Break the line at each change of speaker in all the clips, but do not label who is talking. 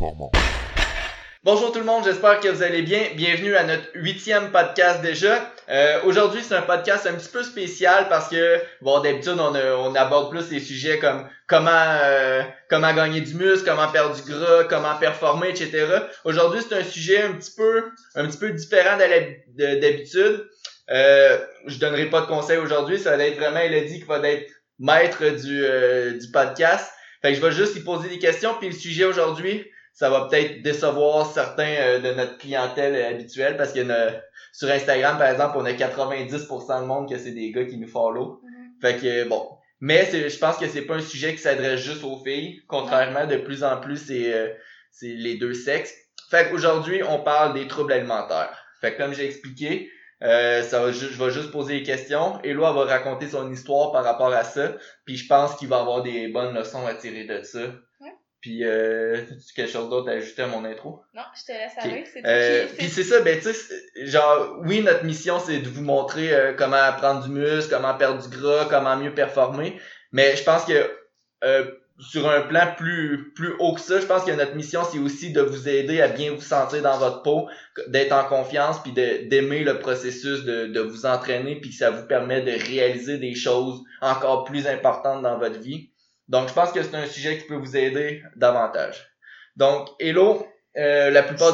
performance.
Bonjour tout le monde, j'espère que vous allez bien. Bienvenue à notre 8e podcast déjà. Aujourd'hui, c'est un podcast un petit peu spécial parce que, bon, d'habitude, on aborde plus les sujets comme comment gagner du muscle, comment perdre du gras, comment performer, etc. Aujourd'hui, c'est un sujet un petit peu différent d'habitude. Je donnerai pas de conseils aujourd'hui, ça va être vraiment Elodie qui va être maître du podcast. Fait que je vais juste y poser des questions, puis le sujet aujourd'hui, ça va peut-être décevoir certains de notre clientèle habituelle parce que sur Instagram, par exemple, on a 90% de monde que c'est des gars qui nous follow. Fait que bon. Mais je pense que c'est pas un sujet qui s'adresse juste aux filles. Contrairement, de plus en plus, c'est les deux sexes. Fait qu'aujourd'hui, on parle des troubles alimentaires. Fait que comme j'ai expliqué, je vais juste poser des questions. Eloi va raconter son histoire par rapport à ça. Puis je pense qu'il va avoir des bonnes leçons à tirer de ça. Puis, as-tu quelque chose d'autre à ajouter à mon intro?
Non, je te laisse aller.
Puis c'est ça, ben tu sais, genre, oui, notre mission, c'est de vous montrer comment prendre du muscle, comment perdre du gras, comment mieux performer. Mais je pense que sur un plan plus haut que ça, je pense que notre mission, c'est aussi de vous aider à bien vous sentir dans votre peau, d'être en confiance, puis d'aimer le processus de vous entraîner, puis que ça vous permet de réaliser des choses encore plus importantes dans votre vie. Donc, je pense que c'est un sujet qui peut vous aider davantage. Donc, hello, la plupart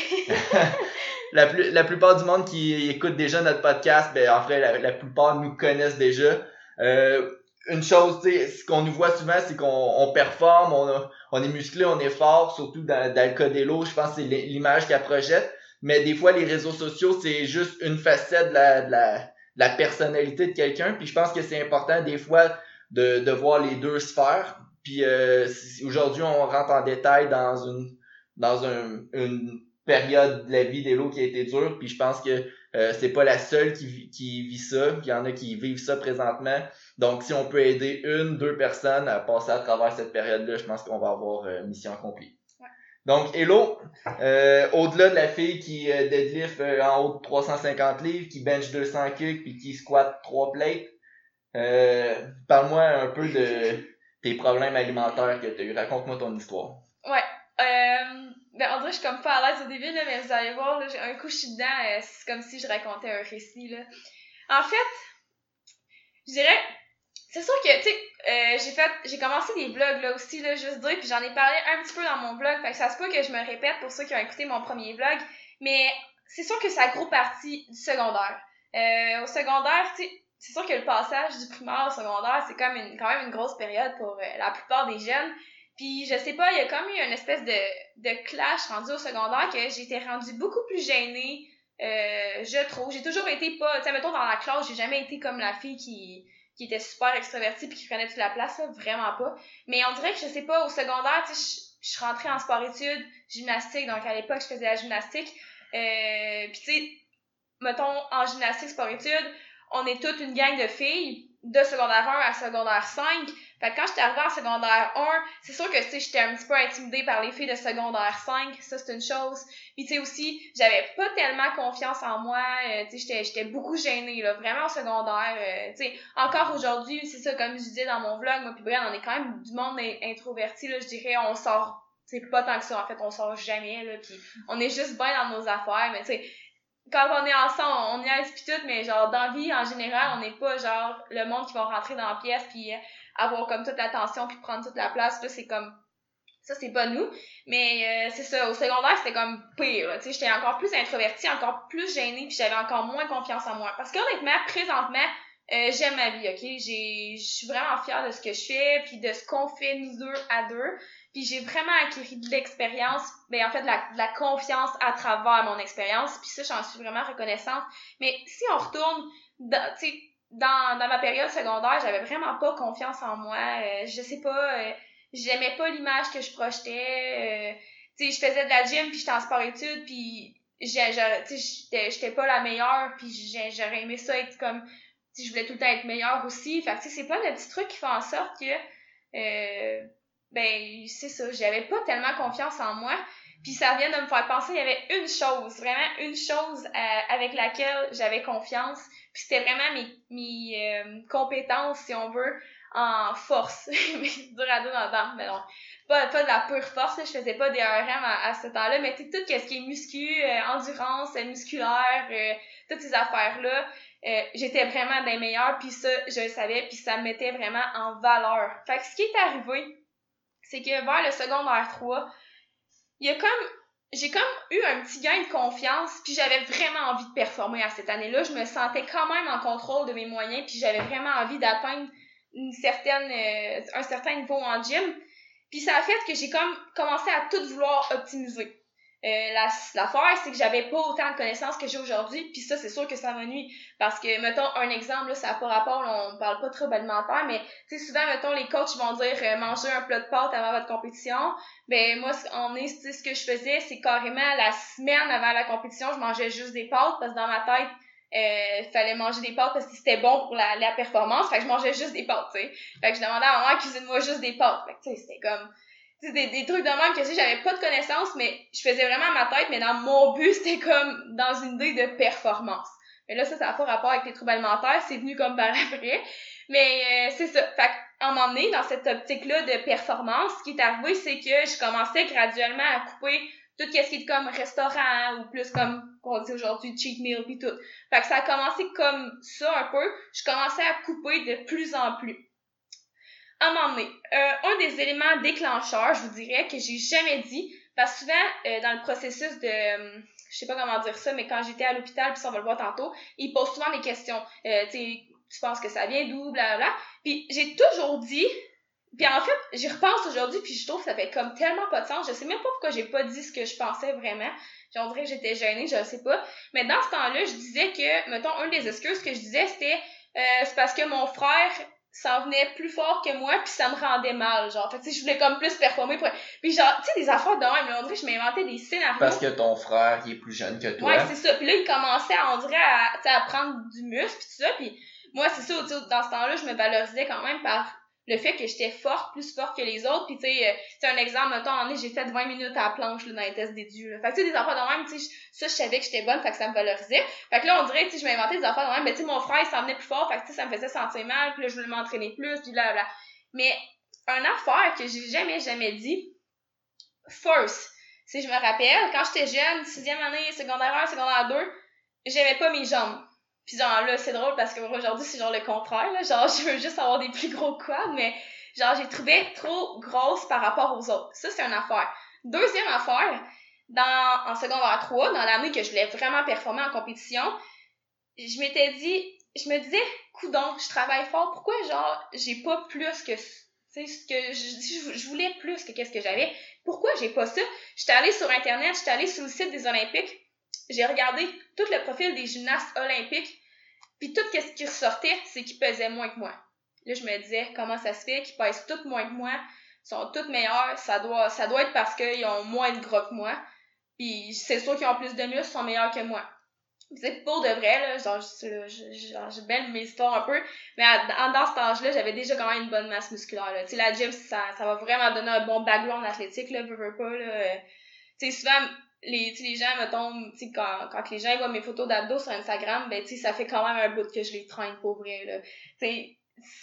du monde qui écoute déjà notre podcast, ben en fait, la plupart nous connaissent déjà. Une chose, tu sais, ce qu'on nous voit souvent, c'est qu'on performe, on est musclé, on est fort, surtout dans le cas d'Hello, je pense que c'est l'image qu'elle projette. Mais des fois, les réseaux sociaux, c'est juste une facette de la personnalité de quelqu'un. Puis je pense que c'est important des fois de voir les deux sphères. Puis aujourd'hui, on rentre en détail dans une période de la vie d'Hello qui a été dure. Puis je pense que c'est pas la seule qui vit ça. Il y en a qui vivent ça présentement. Donc si on peut aider 1-2 personnes à passer à travers cette période-là, je pense qu'on va avoir mission accomplie.
Ouais.
Donc Hello, au-delà de la fille qui deadlift en haut de 350 livres, qui bench 200 kg puis qui squat 3 plates, parle-moi un peu de tes problèmes alimentaires que tu as eu. Raconte-moi ton histoire.
Ouais. Ben, en vrai, je suis comme pas à l'aise au début, là, mais vous allez voir, là, un coup, je suis dedans, c'est comme si je racontais un récit, là. En fait, je dirais, c'est sûr que, tu sais, j'ai commencé des vlogs, là, aussi, là, juste dire, puis j'en ai parlé un petit peu dans mon vlog, fait que ça se peut que je me répète pour ceux qui ont écouté mon premier vlog, mais c'est sûr que ça a gros partie du secondaire. Au secondaire, tu sais, c'est sûr que le passage du primaire au secondaire, c'est quand même une grosse période pour la plupart des jeunes. Puis je sais pas, il y a comme eu une espèce de clash rendu au secondaire que j'étais rendue beaucoup plus gênée, je trouve. J'ai toujours été pas, tu sais, mettons dans la classe, j'ai jamais été comme la fille qui était super extravertie puis qui prenait toute la place, là, vraiment pas. Mais on dirait que je sais pas, au secondaire, tu sais, je suis rentrée en sport-études, gymnastique, donc à l'époque, je faisais la gymnastique. Puis tu sais, mettons en gymnastique, sport-études, on est toute une gang de filles, de secondaire 1 à secondaire 5. Fait que quand j'étais arrivée en secondaire 1, c'est sûr que, tu sais, j'étais un petit peu intimidée par les filles de secondaire 5. Ça, c'est une chose. Puis, tu sais, aussi, j'avais pas tellement confiance en moi. Tu sais, j'étais beaucoup gênée, là. Vraiment au secondaire. Tu sais, encore aujourd'hui, c'est ça, comme je disais dans mon vlog, moi puis Brian, on est quand même du monde introverti, là. Je dirais, on sort, tu sais, pas tant que ça. En fait, on sort jamais, là. Puis, on est juste bien dans nos affaires. Mais, tu sais, quand on est ensemble, on y aise pis tout, mais genre, dans la vie, en général, on n'est pas, genre, le monde qui va rentrer dans la pièce pis avoir comme toute l'attention puis prendre toute la place. Là, c'est comme, ça, c'est pas nous. Mais c'est ça, au secondaire, c'était comme pire, là. Tu sais, j'étais encore plus introvertie, encore plus gênée puis j'avais encore moins confiance en moi. Parce qu'honnêtement, présentement, j'aime ma vie, ok? Je suis vraiment fière de ce que je fais puis de ce qu'on fait, nous deux, à deux. Puis j'ai vraiment acquis de l'expérience, ben en fait de la confiance à travers mon expérience. Puis ça, j'en suis vraiment reconnaissante. Mais si on retourne, dans ma période secondaire, j'avais vraiment pas confiance en moi. Je sais pas, j'aimais pas l'image que je projetais. Tu sais, je faisais de la gym puis j'étais en sport-études puis j'étais pas la meilleure puis j'aurais aimé ça être comme, tu sais, je voulais tout le temps être meilleure aussi. Fait que tu sais, c'est plein de petits trucs qui font en sorte que ben c'est ça, j'avais pas tellement confiance en moi, puis ça vient de me faire penser, il y avait une chose, vraiment une chose avec laquelle j'avais confiance, puis c'était vraiment mes compétences, si on veut, en force. Mais c'est dur à dire dans le temps, mais non. Pas de la pure force, là, je faisais pas des RM à ce temps-là, mais tout ce qui est muscu, endurance, musculaire, toutes ces affaires-là, j'étais vraiment des meilleures, puis ça, je le savais, puis ça me mettait vraiment en valeur. Fait que ce qui est arrivé, c'est que vers le secondaire 3, j'ai comme eu un petit gain de confiance, puis j'avais vraiment envie de performer à cette année-là. Je me sentais quand même en contrôle de mes moyens, puis j'avais vraiment envie d'atteindre un certain niveau en gym. Puis ça a fait que j'ai comme commencé à tout vouloir optimiser. L'affaire, c'est que j'avais pas autant de connaissances que j'ai aujourd'hui, puis ça, c'est sûr que ça m'ennuie. Parce que, mettons, un exemple, là, ça n'a pas rapport, là, on parle pas de trouble alimentaire, mais, tu sais, souvent, mettons, les coachs vont dire manger un plat de pâtes avant votre compétition. Ben, moi, ce que je faisais, c'est carrément la semaine avant la compétition, je mangeais juste des pâtes, parce que dans ma tête, fallait manger des pâtes parce que c'était bon pour la performance, fait que je mangeais juste des pâtes, tu sais. Fait que je demandais à maman, cuisine-moi juste des pâtes. Fait que, tu sais, c'était comme, des trucs de même que, tu sais, j'avais pas de connaissances, mais je faisais vraiment ma tête, mais dans mon but, c'était comme dans une idée de performance. Mais là, ça n'a pas rapport avec les troubles alimentaires, c'est venu comme par après. Mais c'est ça. Fait qu'en m'emmener dans cette optique-là de performance, ce qui est arrivé, c'est que je commençais graduellement à couper tout ce qui est comme restaurant ou plus comme on dit aujourd'hui cheat meal pis tout. Fait que ça a commencé comme ça un peu. Je commençais à couper de plus en plus. À un moment donné, un des éléments déclencheurs, je vous dirais, que j'ai jamais dit, parce que souvent, dans le processus de, je sais pas comment dire ça, mais quand j'étais à l'hôpital, puis ça on va le voir tantôt, ils posent souvent des questions. Tu sais, tu penses que ça vient d'où, blablabla. Puis j'ai toujours dit, puis en fait, j'y repense aujourd'hui, puis je trouve que ça fait comme tellement pas de sens. Je sais même pas pourquoi j'ai pas dit ce que je pensais vraiment. On dirait que j'étais gênée, je sais pas. Mais dans ce temps-là, je disais que, mettons, une des excuses que je disais, c'était, c'est parce que mon frère s'en venait plus fort que moi, puis ça me rendait mal, genre. Fait que, tu sais, je voulais comme plus performer pour... Puis genre, tu sais, des affaires de même, là, on dirait que je m'inventais des scénarios.
Parce que ton frère, il est plus jeune que toi.
Ouais, c'est ça. Puis là, il commençait, on dirait, à prendre du muscle, puis tout ça, puis moi, c'est ça, dans ce temps-là, je me valorisais quand même par le fait que j'étais forte, plus forte que les autres, puis tu sais, c'est un exemple, mettons, en j'ai fait 20 minutes à la planche, là, dans les tests des dieux, là. Fait que tu sais, des affaires de même, tu sais, ça, je savais que j'étais bonne, fait que ça me valorisait. Fait que là, on dirait, tu sais, je m'inventais des affaires de même, mais tu sais, mon frère, il s'en venait plus fort, fait que tu sais, ça me faisait sentir mal, puis là, je voulais m'entraîner plus, puis blablabla. Mais, une affaire que j'ai jamais dit, first, si je me rappelle, quand j'étais jeune, 6e année, secondaire 1, secondaire 2, j'aimais pas mes jambes. Puis genre là, c'est drôle parce que aujourd'hui, c'est genre le contraire, là. Genre, je veux juste avoir des plus gros quads, mais genre, j'ai trouvé trop grosse par rapport aux autres. Ça, c'est une affaire. Deuxième affaire, en secondaire 3, dans l'année que je voulais vraiment performer en compétition, je me disais, coudonc, je travaille fort, pourquoi genre, j'ai pas plus que, tu sais, ce que je voulais plus que qu'est-ce que j'avais. Pourquoi j'ai pas ça? J'étais allée sur Internet, j'étais allée sur le site des Olympiques, j'ai regardé tout le profil des gymnastes olympiques, puis tout ce qui ressortait, c'est qu'ils pesaient moins que moi. Là, je me disais, comment ça se fait qu'ils pèsent toutes moins que moi, sont toutes meilleures, ça doit être parce qu'ils ont moins de gras que moi, puis c'est sûr qu'ils ont plus de muscles, sont meilleurs que moi. C'est pour de vrai, là, genre, j'ai belle mes histoires un peu, mais dans cet âge-là, j'avais déjà quand même une bonne masse musculaire, là. Tu sais, la gym, ça va vraiment donner un bon background athlétique, là, veux pas, là. Tu sais, souvent, les gens, mettons, tu sais, quand les gens voient mes photos d'abdos sur Instagram, ben, tu sais, ça fait quand même un bout que je les traîne pour vrai, là. Tu sais,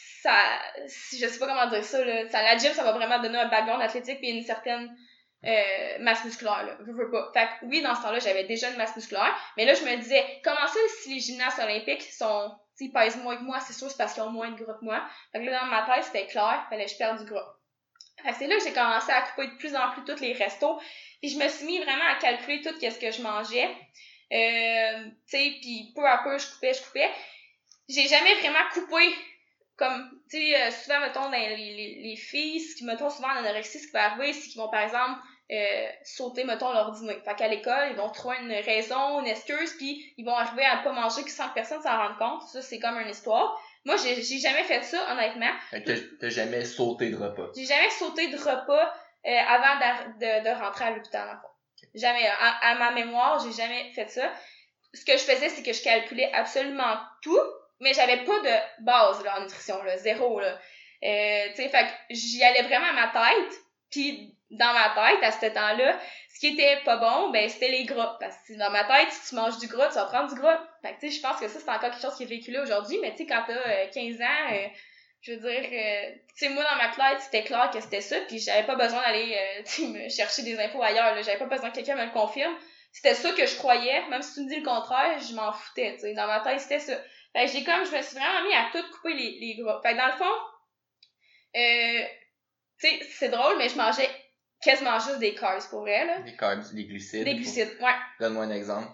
je sais pas comment dire ça, là. La gym, ça va vraiment donner un background athlétique pis une certaine, masse musculaire, là. Veux pas. Fait que, oui, dans ce temps-là, j'avais déjà une masse musculaire, mais là, je me disais, comment ça, si les gymnastes olympiques sont, tu sais, pèsent moins que moi, c'est sûr, c'est parce qu'ils ont moins de gras que moi. Fait que là, dans ma tête, c'était clair, fallait que je perde du gras. Fait que c'est là que j'ai commencé à couper de plus en plus tous les restos. Puis je me suis mis vraiment à calculer tout ce que je mangeais. Tu sais, puis peu à peu, je coupais. J'ai jamais vraiment coupé comme, tu sais, souvent, mettons, dans les filles, ce qui, mettons, souvent en anorexie, ce qui va arriver, c'est qu'ils vont, par exemple, sauter, mettons, leur dîner. Fait qu'à l'école, ils vont trouver une raison, une excuse, puis ils vont arriver à pas manger que 100 personnes s'en rendent compte. Ça, c'est comme une histoire. Moi, j'ai jamais fait ça, honnêtement.
T'as jamais sauté de repas?
J'ai jamais sauté de repas avant de rentrer à l'hôpital, en fait. Jamais. À ma mémoire, j'ai jamais fait ça. Ce que je faisais, c'est que je calculais absolument tout, mais j'avais pas de base là, en nutrition, là, zéro. Là. Tu sais, fait que j'y allais vraiment à ma tête, puis dans ma tête, à ce temps-là, ce qui était pas bon, ben c'était les gras. Parce que dans ma tête, si tu manges du gras, tu vas prendre du gras. Fait que tu sais, je pense que ça, c'est encore quelque chose qui est véhiculé aujourd'hui, mais tu sais, quand t'as 15 ans, je veux dire, tu sais, moi, dans ma tête, c'était clair que c'était ça, puis j'avais pas besoin d'aller, tu sais, me chercher des infos ailleurs, là. J'avais pas besoin que quelqu'un me le confirme. C'était ça que je croyais, même si tu me dis le contraire, je m'en foutais, tu sais. Dans ma tête, c'était ça. Fait que je me suis vraiment mis à tout couper les gras. Fait que dans le fond, tu sais, c'est drôle, mais je mangeais quasiment juste des carbs, pour vrai, là.
Des carbs, des glucides.
Des glucides, ouais.
Donne-moi un exemple.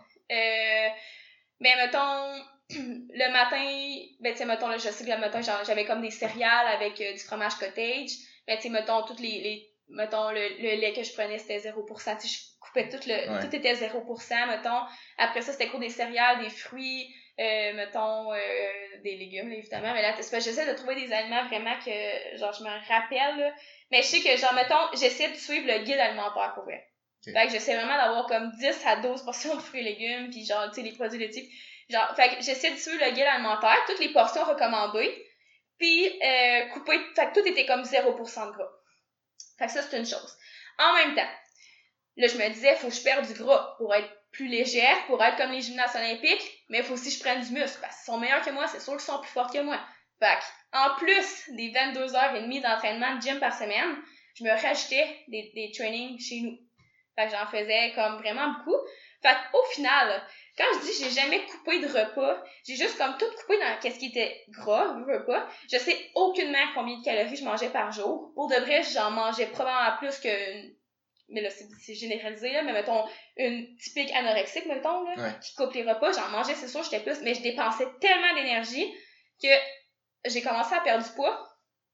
Ben, mettons, le matin, ben, tu sais, mettons, là, je sais que le matin, j'avais comme des céréales avec du fromage cottage. Ben, tu sais, mettons, mettons, le lait que je prenais, c'était 0%. Tu sais, je coupais tout tout était 0%, mettons. Après ça, c'était des céréales, des fruits, mettons, des légumes, là, évidemment. Mais là, j'essaie de trouver des aliments vraiment que, genre, je me rappelle, là. Mais je sais que, genre, mettons, j'essaie de suivre le guide alimentaire pour vrai. Okay. Fait que j'essaie vraiment d'avoir comme 10 à 12 portions de fruits et légumes, puis genre, tu sais, les produits laitiers. Genre, fait que j'essaie de suivre le guide alimentaire, toutes les portions recommandées, puis couper, fait que tout était comme 0% de gras. Fait que ça, c'est une chose. En même temps, là, je me disais, faut que je perde du gras pour être plus légère, pour être comme les gymnastes olympiques, mais il faut aussi que je prenne du muscle, parce qu'ils sont meilleurs que moi, c'est sûr qu'ils sont plus forts que moi. Fait que, en plus des 22h30 d'entraînement de gym par semaine, je me rajoutais des trainings chez nous. Fait que j'en faisais comme vraiment beaucoup. Fait qu'au final, quand je dis j'ai jamais coupé de repas, j'ai juste comme tout coupé dans qu'est-ce qui était gras, repas. Je sais aucunement combien de calories je mangeais par jour. Pour de vrai, j'en mangeais probablement plus que... Mais là, c'est généralisé, là, mais mettons, une typique anorexique, mettons, là, qui coupe les repas. J'en mangeais, c'est sûr, j'étais plus, mais je dépensais tellement d'énergie que j'ai commencé à perdre du poids.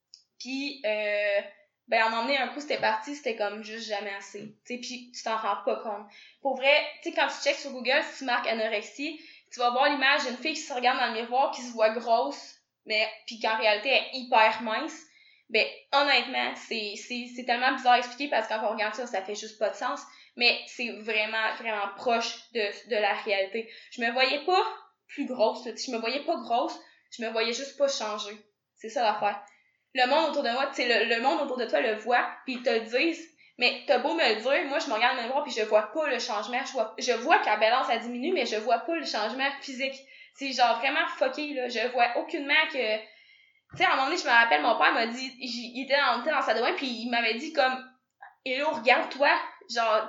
Puis, ben, à un moment donné, un coup, c'était parti, c'était comme juste jamais assez. Tu sais, puis tu t'en rends pas compte. Pour vrai, tu sais, quand tu checkes sur Google, si tu marques anorexie, tu vas voir l'image d'une fille qui se regarde dans le miroir, qui se voit grosse, mais puis qu'en réalité, elle est hyper mince. Ben, honnêtement, c'est tellement bizarre à expliquer parce que quand on regarde ça, ça fait juste pas de sens. Mais c'est vraiment, vraiment proche de la réalité. Je me voyais pas plus grosse, là. Je me voyais pas grosse, je me voyais juste pas changer. C'est ça l'affaire. Le monde autour de moi, tu sais, le monde autour de toi le voit, puis ils te le disent, mais t'as beau me le dire, moi je me regarde dans le miroir puis je vois pas le changement, je vois que la balance elle diminue, mais je vois pas le changement physique. C'est genre vraiment fucké, là, je vois aucunement que, tu sais, à un moment donné, je me rappelle, mon père m'a dit, il était dans sa douane, puis il m'avait dit comme, hello, regarde-toi, genre,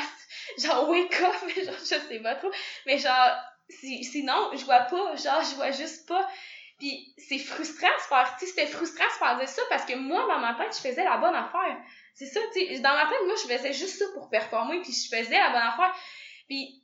genre wake up, mais genre, je sais pas trop, mais genre, sinon, je vois pas, genre, je vois juste pas. Puis c'est frustrant de se faire, tu sais, c'était frustrant de se faire dire ça parce que moi, dans ma tête, je faisais la bonne affaire. C'est ça, tu sais, dans ma tête, moi, je faisais juste ça pour performer, puis je faisais la bonne affaire. Puis,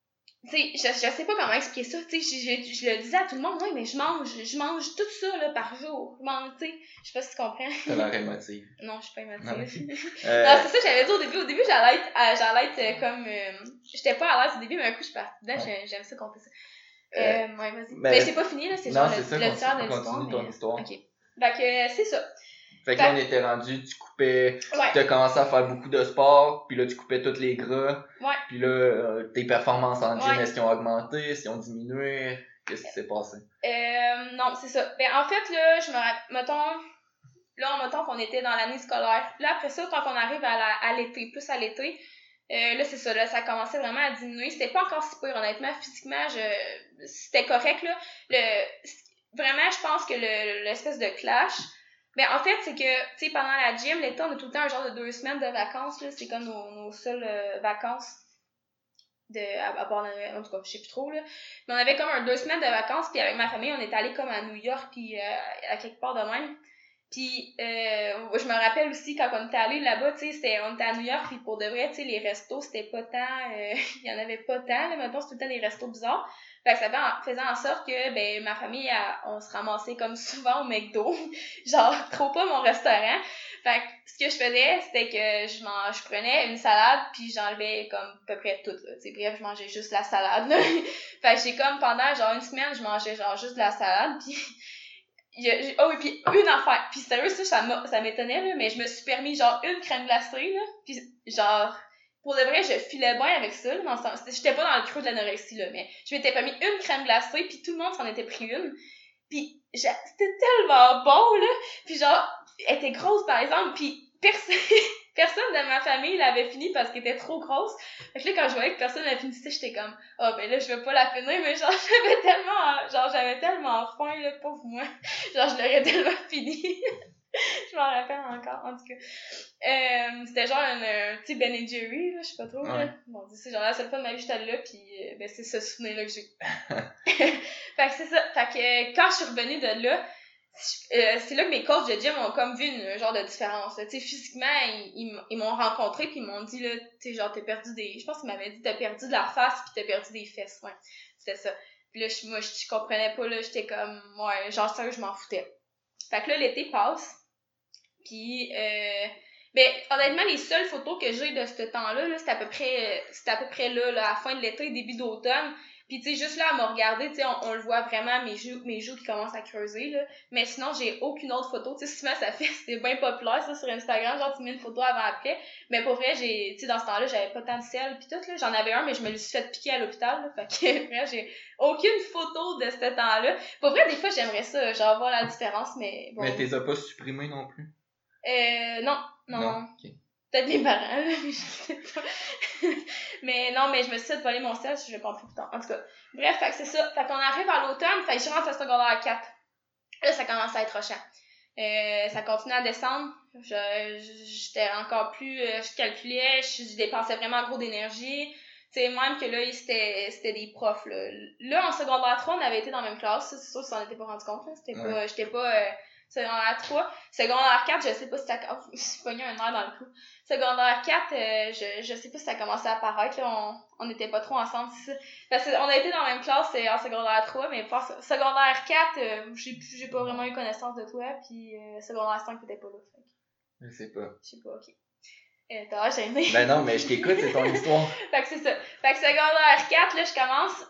tu sais, je sais pas comment expliquer ça, tu sais, je le disais à tout le monde, oui, mais je mange tout ça, là, par jour. Je mange, tu sais, je sais pas si tu comprends.
T'as l'air émotive.
Non, je suis pas émotive. Non, c'est ça, j'avais dit au début. Au début, j'allais être comme, j'étais pas à l'aise au début, mais un coup, je suis partie dedans, j'aime ça compter ça. Ouais, vas-y. Mais c'est pas fini, là, c'est genre le tiers de l'histoire.
Continue ton histoire.
Ok. Fait que, c'est ça.
Fait que là, on était rendu, tu coupais, t'as commencé à faire beaucoup de sport, puis là, tu coupais tous les gras.
Ouais.
Puis là, tes performances en gym, est-ce qu'ils ont augmenté, est-ce qu'ils ont diminué? Qu'est-ce qui s'est passé?
Non, c'est ça. Ben, en fait, là, mettons qu'on était dans l'année scolaire. Là, après ça, quand on arrive à l'été, plus à l'été, là, c'est ça, là, ça commençait vraiment à diminuer. C'était pas encore si pire, honnêtement. Physiquement, c'était correct, là. Vraiment, je pense que l'espèce de clash, ben, en fait, c'est que, tu sais, pendant la gym, l'été, on a tout le temps un genre de 2 semaines de vacances, là. C'est comme nos seules vacances à part en tout cas, je sais plus trop, là. Mais on avait comme 2 semaines de vacances, puis avec ma famille, on est allé comme à New York, puis à quelque part de même. Puis, je me rappelle aussi, quand on était allé là-bas, tu sais, on était à New York, puis pour de vrai, tu sais, les restos, c'était pas tant, il y en avait pas tant, là, maintenant, c'est tout le temps des restos bizarres. Fait que ça faisait en sorte que, ben, ma famille, on se ramassait comme souvent au McDo. Genre, trop pas mon restaurant. Fait que, ce que je faisais, c'était que je prenais une salade, puis j'enlevais comme à peu près tout, là. Tu sais, bref, je mangeais juste la salade, là. Fait que j'ai comme, pendant, genre, une semaine, je mangeais, genre, juste de la salade, puis oui, puis une affaire. Puis sérieux, ça m'étonnait, là, mais je me suis permis, genre, une crème glacée, là. Puis, genre, pour de vrai, je filais bien avec ça, là, dans le sens, j'étais pas dans le creux de l'anorexie, là, mais je m'étais permis une crème glacée, puis tout le monde s'en était pris une. Puis, c'était tellement bon, là. Puis genre, elle était grosse, par exemple, puis personne personne de ma famille l'avait fini parce qu'elle était trop grosse. Fait que là, quand je voyais que personne la finissait, j'étais comme, ben là, je vais pas la finir, mais genre, j'avais tellement faim, là, pauvre moi. Genre, je l'aurais tellement fini. Je m'en rappelle encore, en tout cas. C'était genre un petit Ben Jerry, là, je sais pas trop, là. Bon, c'est genre la seule fois de ma vie que j'étais là, pis c'est ce souvenir-là que j'ai. Fait que c'est ça. Fait que quand je suis revenue de là, c'est là que mes coachs de gym ont comme vu une genre de différence. Tu sais, physiquement, ils m'ont rencontré pis ils m'ont dit, là, tu sais, genre, je pense qu'ils m'avaient dit, t'as perdu de la face pis t'as perdu des fesses, ouais. C'était ça. Pis là, moi, je comprenais pas, là, j'étais comme, ouais, genre, sérieux, je m'en foutais. Fait que là, l'été passe. Puis, honnêtement, les seules photos que j'ai de ce temps-là, là, c'était à peu près là, à la fin de l'été, début d'automne. Puis, tu sais, juste là, à me regarder, tu sais, on le voit vraiment, mes joues qui commencent à creuser, là. Mais sinon, j'ai aucune autre photo. Tu sais, souvent, c'était bien populaire, ça, sur Instagram. Genre, tu mets une photo avant-après. Mais pour vrai, tu sais, dans ce temps-là, j'avais pas tant de sel pis tout, là. J'en avais un, mais je me le suis fait piquer à l'hôpital, là. Fait que, bref, j'ai aucune photo de ce temps-là. Pour vrai, des fois, j'aimerais ça, genre, voir la différence, mais bon.
Mais t'es pas supprimé non plus?
Non.
Okay.
Peut-être mes parents, là, mais je sais pas. Mais non, mais je me suis dit de voler mon sel, je l'ai compris plus tard. En tout cas, bref, fait que c'est ça. Fait qu'on arrive à l'automne, fait que je rentre à secondaire 4. Là, ça commence à être rochant. Ça continue à descendre. J'étais encore plus... je calculais, je dépensais vraiment gros d'énergie. Tu sais, même que là, c'était des profs, là. Là, en secondaire 3, on avait été dans la même classe. Ça, c'est sûr que ça s'en était pas rendu compte, là. J'étais pas... secondaire 3. Secondaire 4, je sais pas si ça... Oh, je me suis pogné un air dans le cou. Secondaire 4, je sais pas si ça a commencé à apparaître, là. On était pas trop ensemble, c'est ça. Parce qu'on a été dans la même classe en secondaire 3, mais pour secondaire 4, j'ai pas vraiment eu connaissance de toi, puis secondaire 5, t'étais pas là.
Fait. Je sais pas.
Ok. T'as l'air gêné.
Ben non, mais je t'écoute, c'est ton histoire.
Fait que c'est ça. Fait que secondaire 4, là, je commence.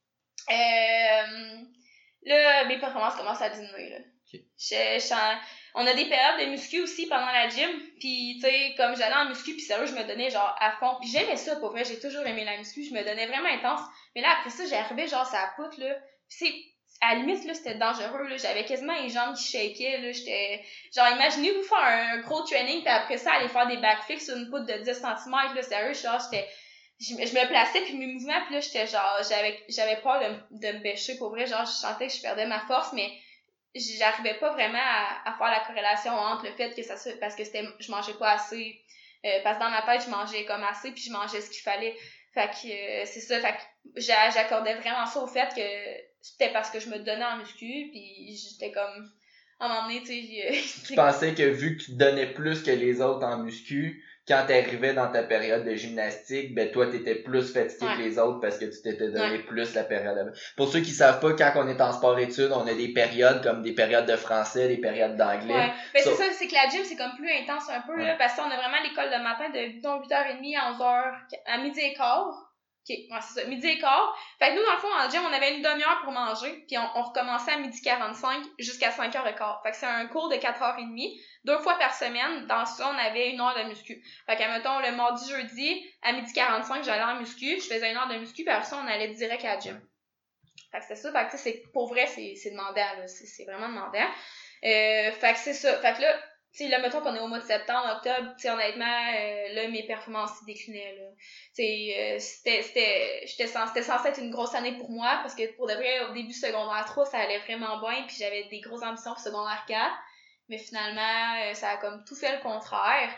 Là, mes performances commencent à diminuer, là. Okay. On a des périodes de muscu aussi pendant la gym, puis tu sais, comme j'allais en muscu, puis sérieux, je me donnais genre à fond, puis j'aimais ça, pour vrai, j'ai toujours aimé la muscu, je me donnais vraiment intense, mais là, après ça, j'arrivais genre ça poutre, là, pis à la limite, là, c'était dangereux, là, j'avais quasiment les jambes qui shakaient, là, j'étais, genre, imaginez-vous faire un gros training, puis après ça, aller faire des backflips sur une poutre de 10 cm, là, sérieux, genre, je me plaçais, puis mes mouvements, puis là, j'étais genre, j'avais peur de me bêcher, pour vrai, genre, je sentais que je perdais ma force, mais j'arrivais pas vraiment à faire la corrélation entre le fait que ça se... parce que je mangeais pas assez, parce que dans ma tête, je mangeais comme assez, puis je mangeais ce qu'il fallait. Fait que c'est ça, fait que j'accordais vraiment ça au fait que c'était parce que je me donnais en muscu, puis j'étais comme... À un moment donné, tu sais...
Tu pensais que vu que tu te donnais plus que les autres en muscu, quand t'arrivais dans ta période de gymnastique, ben toi t'étais plus fatigué que les autres parce que tu t'étais donné plus la période avant. Pour ceux qui savent pas, quand on est en sport-études, on a des périodes comme des périodes de français, des périodes d'anglais.
Ouais, ben c'est ça, c'est que la gym c'est comme plus intense un peu, là, parce qu'on a vraiment l'école le matin de 8h30 à 11h, à midi et quart. Ok, ouais, c'est ça, midi et quart. Fait que nous, dans le fond, en gym, on avait une demi-heure pour manger, puis on recommençait à midi 45 jusqu'à 5h15. Fait que c'est un cours de 4h30, 2 fois par semaine. Dans ça, on avait 1 heure de muscu. Fait que, mettons, le mardi, jeudi, à midi 45, j'allais en muscu, je faisais 1 heure de muscu, puis après ça, on allait direct à la gym. Fait que c'est ça, fait que, tu sais, pour vrai, c'est demandant, là. C'est vraiment demandant. Fait que c'est ça. Fait que là, tu sais, là, mettons qu'on est au mois de septembre, octobre, tu sais, honnêtement, là, mes performances déclinaient, là. Tu sais, c'était censé être une grosse année pour moi, parce que pour de vrai, au début secondaire 3, ça allait vraiment bien, puis j'avais des grosses ambitions pour secondaire 4, mais finalement, ça a comme tout fait le contraire.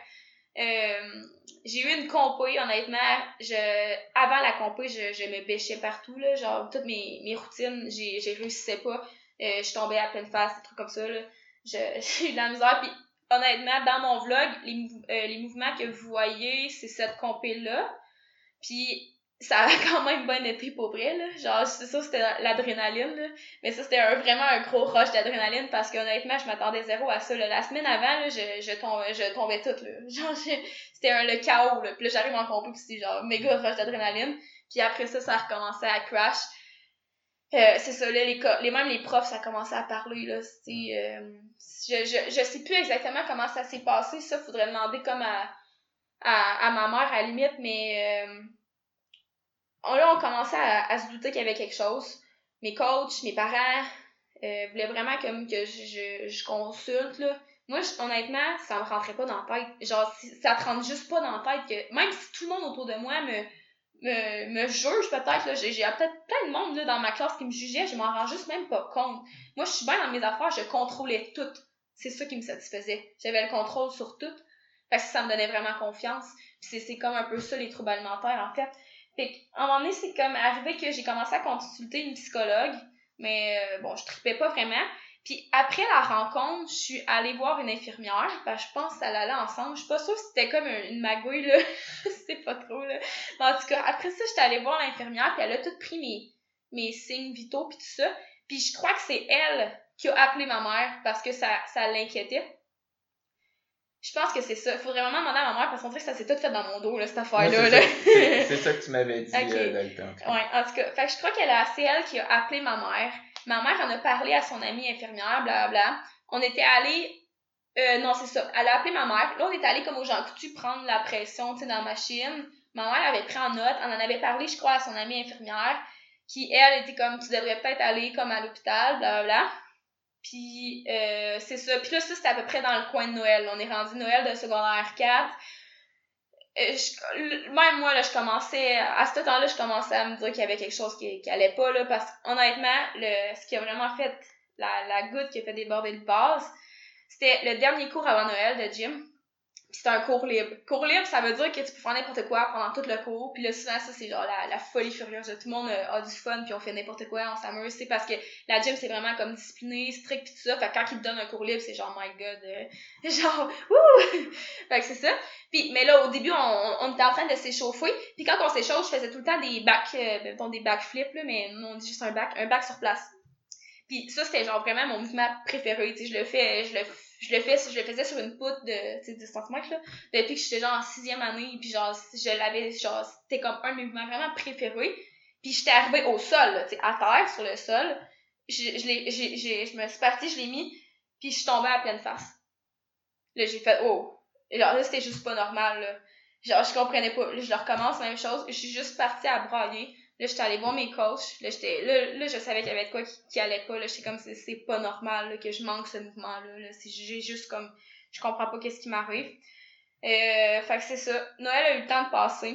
J'ai eu une compé, honnêtement, avant la compé, je me bêchais partout, là, genre, toutes mes routines, j'ai réussissais pas, je tombais à pleine face, des trucs comme ça, là. J'ai eu de la misère, puis honnêtement, dans mon vlog, les mouvements que vous voyez, c'est cette compé-là. Puis ça a quand même bien été pour vrai, là. Genre, c'est ça, c'était l'adrénaline, là. Mais ça, c'était vraiment un gros rush d'adrénaline parce qu'honnêtement, je m'attendais zéro à ça, là. La semaine avant, là, je tombais toute, là. Genre, c'était le chaos, là. Puis là, j'arrive en compé, puis c'était genre méga rush d'adrénaline. Puis après ça, ça a recommencé à crash. C'est ça, là, même les profs, ça a commencé à parler, là, je sais plus exactement comment ça s'est passé, ça, faudrait demander comme à ma mère, à la limite, mais là, on commençait à se douter qu'il y avait quelque chose. Mes coachs, mes parents, voulaient vraiment comme que je consulte, là, Moi, honnêtement, ça me rentrait pas dans la tête. Genre, ça te rentre juste pas dans la tête que, même si tout le monde autour de moi me juge peut-être, là, j'ai peut-être plein de monde là, dans ma classe qui me jugeait, je m'en rends juste même pas compte. Moi, je suis bien dans mes affaires, je contrôlais tout. C'est ça qui me satisfaisait. J'avais le contrôle sur tout. Parce que ça me donnait vraiment confiance. Puis c'est comme un peu ça, les troubles alimentaires, en fait. Fait qu'à un moment donné, c'est comme arrivé que j'ai commencé à consulter une psychologue. Mais bon, je tripais pas vraiment. Puis après la rencontre, je suis allée voir une infirmière. Je pense que ça allait ensemble. Je suis pas sûre si c'était comme une magouille, là. Je sais pas trop, là. Mais en tout cas, après ça, j'étais allée voir l'infirmière. Puis elle a tout pris mes signes vitaux puis tout ça. Puis je crois que c'est elle qui a appelé ma mère parce que ça l'inquiétait. Je pense que c'est ça. Il faudrait vraiment demander à ma mère parce qu'on dirait que ça s'est tout fait dans mon dos, là, cette affaire-là.
Là. C'est ça que tu m'avais dit
okay.
dans le temps.
Ouais, en tout cas. Fait que je crois c'est elle qui a appelé ma mère. Ma mère en a parlé à son amie infirmière, blablabla. On était allés... non, c'est ça. Elle a appelé ma mère. Là, on était allés comme aux Jean Coutu prendre la pression, tu sais, dans la machine. Ma mère avait pris en note. On en avait parlé, je crois, à son amie infirmière. Qui, elle, était comme, tu devrais peut-être aller comme à l'hôpital, blablabla. Puis, c'est ça. Puis là, ça, c'était à peu près dans le coin de Noël. On est rendu Noël de secondaire 4. Même moi, là, à ce temps-là, je commençais à me dire qu'il y avait quelque chose qui allait pas, là, parce qu'honnêtement, ce qui a vraiment fait la goutte qui a fait déborder le vase, c'était le dernier cours avant Noël de gym. Puis c'était un cours libre. Cours libre, ça veut dire que tu peux faire n'importe quoi pendant tout le cours. Puis là, souvent, ça, c'est genre la folie furieuse. Tout le monde a du fun, puis on fait n'importe quoi, on s'amuse. C'est parce que la gym, c'est vraiment comme discipliné, strict, puis tout ça. Fait que quand ils te donnent un cours libre, c'est genre, my god, genre, wouh! Fait que c'est ça. Puis, mais là, au début, on était en train de s'échauffer. Puis quand on s'échauffe, je faisais tout le temps des backflips, là, mais non, on dit juste un back sur place. Puis ça, c'était genre vraiment mon mouvement préféré. Tu sais, je le faisais sur une poutre de 10 cm, là, depuis que j'étais genre en 6e année, puis genre, c'était comme un de mes mouvements vraiment préférés. Puis j'étais arrivée au sol, là, tu sais, à terre, sur le sol. Je me suis partie, je l'ai mis, puis je suis tombée à pleine face. Là, j'ai fait, oh. Et genre, là, c'était juste pas normal, là. Genre, je comprenais pas. Là, je le recommence, même chose. Je suis juste partie à brailler. Là, j'étais allée voir mes coachs. Là, je savais qu'il y avait de quoi qui allait pas. Là, j'étais comme, c'est pas normal, là, que je manque ce mouvement-là. Là. J'ai juste comme, je comprends pas qu'est-ce qui m'arrive. Fait que c'est ça. Noël a eu le temps de passer.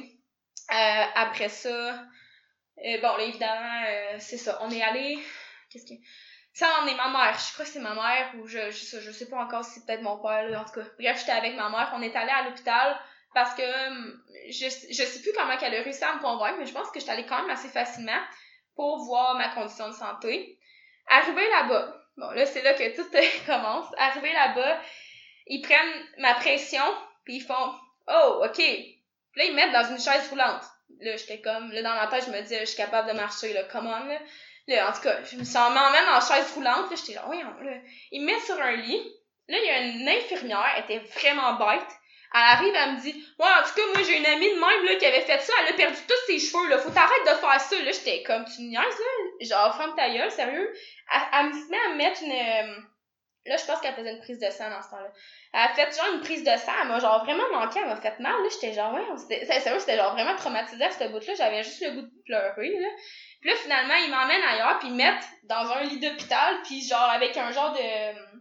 Après ça, bon, là, évidemment, c'est ça. On est allé, qu'est-ce que... Ça, on est ma mère. Je crois que c'est ma mère ou je sais pas encore si c'est peut-être mon père, là, en tout cas. Bref, j'étais avec ma mère. On est allé à l'hôpital parce que je sais plus comment elle a réussi à me convaincre, mais je pense que j'étais allée quand même assez facilement pour voir ma condition de santé. Arrivé là-bas, bon, là, c'est là que tout commence. Arrivé là-bas, ils prennent ma pression puis ils font « Oh, OK. » Là, ils me mettent dans une chaise roulante. Là, j'étais comme, là, dans ma tête, je me dis « Je suis capable de marcher, là, come on, là. » Là, en tout cas, je m'emmène en chaise roulante, là, j'étais là, oui, là. Ils me mettent sur un lit. Là, il y a une infirmière, elle était vraiment bête. Elle arrive, elle me dit, ouais, en tout cas, moi, j'ai une amie de même, là, qui avait fait ça, elle a perdu tous ses cheveux, là, faut t'arrêter de faire ça. Là, j'étais comme, tu me niaises, là? Genre, ferme ta gueule, sérieux? Elle me met à me mettre une, là, je pense qu'elle faisait une prise de sang dans ce temps-là. Elle a fait genre une prise de sang, elle m'a genre vraiment manqué, elle m'a fait mal, là, j'étais genre, ouais, c'était genre vraiment traumatisé à ce bout-là, j'avais juste le goût de pleurer, là. Puis là, finalement, ils m'emmènent ailleurs, puis ils me mettent dans un lit d'hôpital, puis genre avec un genre de...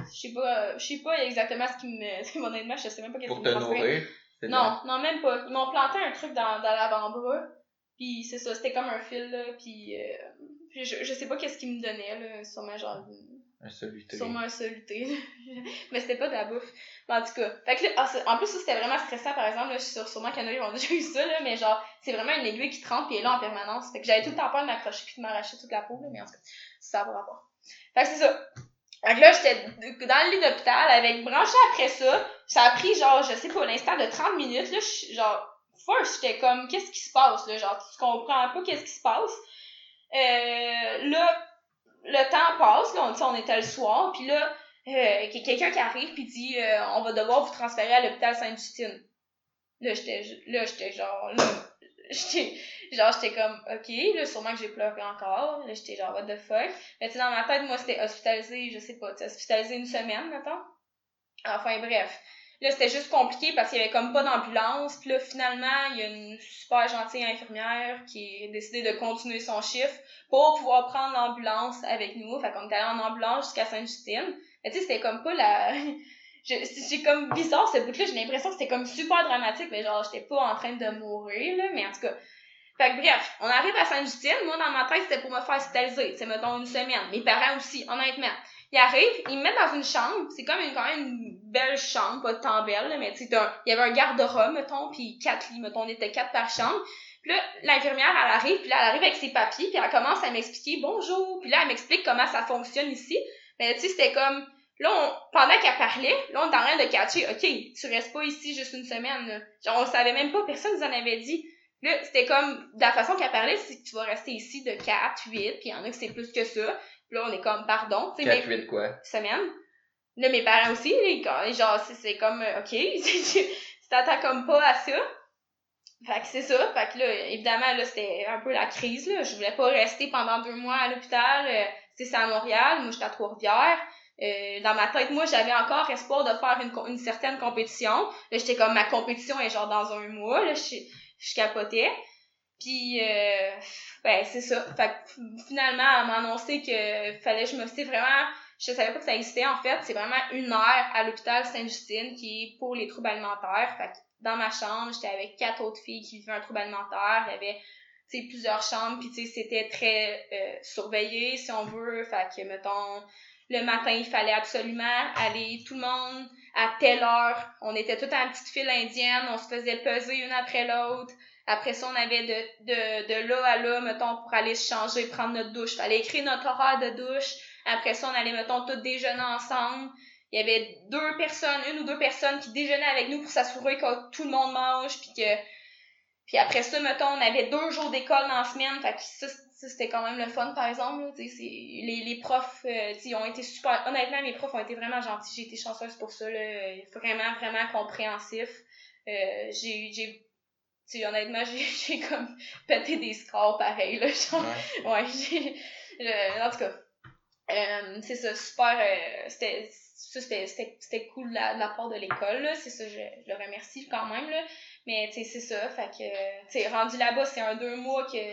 Je sais pas exactement ce qui me... Honnêtement, je sais même pas qu'est-ce qui me transférait. Pour te nourrir? Non, même pas. Ils m'ont planté un truc dans l'avant-bras, puis c'est ça, c'était comme un fil, là, puis je sais pas qu'est-ce qu'ils me donnaient, là, sûrement genre...
Un soluté.
Sûrement un soluté. Mais c'était pas de la bouffe. Mais en tout cas. Fait que là, en plus, ça, c'était vraiment stressant, par exemple. Là, je suis sûrement qu'il y en a qui ont déjà eu ça, là. Mais genre, c'est vraiment une aiguille qui trempe et est là en permanence. Fait que j'avais tout le temps peur de m'accrocher puis de m'arracher toute la peau, là. Mais en tout cas, ça a pas rapport. Fait que c'est ça. Fait que là, j'étais dans le lit d'hôpital avec branché après ça. Ça a pris genre, je sais pas, l'instant de 30 minutes, là. Genre, first, j'étais comme, qu'est-ce qui se passe, là? Genre, tu comprends pas qu'est-ce qui se passe. Là, le temps passe, là, on était le soir, puis là, quelqu'un qui arrive puis dit on va devoir vous transférer à l'hôpital Sainte-Justine. Là, j'étais genre, j'étais comme, OK, là, sûrement que j'ai pleuré encore. Là, j'étais genre, what the fuck. Mais tu sais, dans ma tête, moi, c'était hospitalisé, je sais pas, hospitalisé une semaine, mettons. Enfin, bref. Là, c'était juste compliqué parce qu'il y avait comme pas d'ambulance. Puis là, finalement, il y a une super gentille infirmière qui a décidé de continuer son chiffre pour pouvoir prendre l'ambulance avec nous. Fait qu'on est allé en ambulance jusqu'à Sainte-Justine. Mais tu sais, c'était comme pas c'est comme bizarre, ce bout-là. J'ai l'impression que c'était comme super dramatique, mais genre, j'étais pas en train de mourir, là. Mais en tout cas. Fait que bref, on arrive à Sainte-Justine. Moi, dans ma tête, c'était pour me faire hospitaliser. C'est, mettons, une semaine. Mes parents aussi, honnêtement. Ils arrivent, ils me mettent dans une chambre. C'est comme quand même une belle chambre, pas tant belle, là, mais tu sais, il y avait un garde-robe, mettons, puis 4 lits, mettons, on était 4 par chambre. Puis là, l'infirmière, elle arrive, puis là, elle arrive avec ses papiers, puis elle commence à m'expliquer bonjour, puis là, elle m'explique comment ça fonctionne ici. Mais tu sais, c'était comme, là, pendant qu'elle parlait, là, on était en train de catcher, OK, tu restes pas ici juste une semaine, là. Genre, on savait même pas, personne nous en avait dit. Là, c'était comme, de la façon qu'elle parlait, c'est que tu vas rester ici de 4, 8, puis il y en a que c'est plus que ça. Puis là, on est comme, pardon, tu sais.
4, 8 quoi?
Semaines. Là, mes parents aussi, là, genre, c'est comme, OK, tu t'attends comme pas à ça. Fait que c'est ça. Fait que là, évidemment, là, c'était un peu la crise, là. Je voulais pas rester pendant 2 mois à l'hôpital. C'est à Montréal. Moi, j'étais à Trois-Rivières. Dans ma tête, moi, j'avais encore espoir de faire une certaine compétition. Là, j'étais comme, ma compétition est genre dans 1 mois. Là, je capotais. Puis, ben, c'est ça. Fait que finalement, elle m'a annoncé que fallait que je me... C'est vraiment... Je savais pas que ça existait, en fait. C'est vraiment 1 heure à l'hôpital Sainte-Justine qui est pour les troubles alimentaires. Fait que dans ma chambre, j'étais avec 4 autres filles qui vivaient un trouble alimentaire. Il y avait, tu sais, plusieurs chambres. Puis, tu sais, c'était très surveillé, si on veut. Fait que, mettons, le matin, il fallait absolument aller, tout le monde, à telle heure. On était toutes en petite file indienne. On se faisait peser une après l'autre. Après ça, on avait de là à là, mettons, pour aller se changer, prendre notre douche. Fallait écrire notre horaire de douche. Après ça, on allait, mettons, tous déjeuner ensemble. Il y avait 1 ou 2 personnes qui déjeunaient avec nous pour s'assurer que tout le monde mange, puis après ça, mettons, on avait 2 jours d'école dans la semaine. Fait que ça c'était quand même le fun, par exemple, là. Tu sais, les profs, tu sais, ils ont été super, honnêtement, mes profs ont été vraiment gentils. J'ai été chanceuse pour ça, là. Vraiment, vraiment compréhensif. Tu sais, honnêtement, j'ai comme pété des scores pareil, là, genre. Ouais, en tout cas, c'est ça, super, c'était cool de la part de l'école, là. C'est ça, je le remercie quand même, là. Mais, tu sais, c'est ça, fait que, tu sais, rendu là-bas, c'est 2 mois que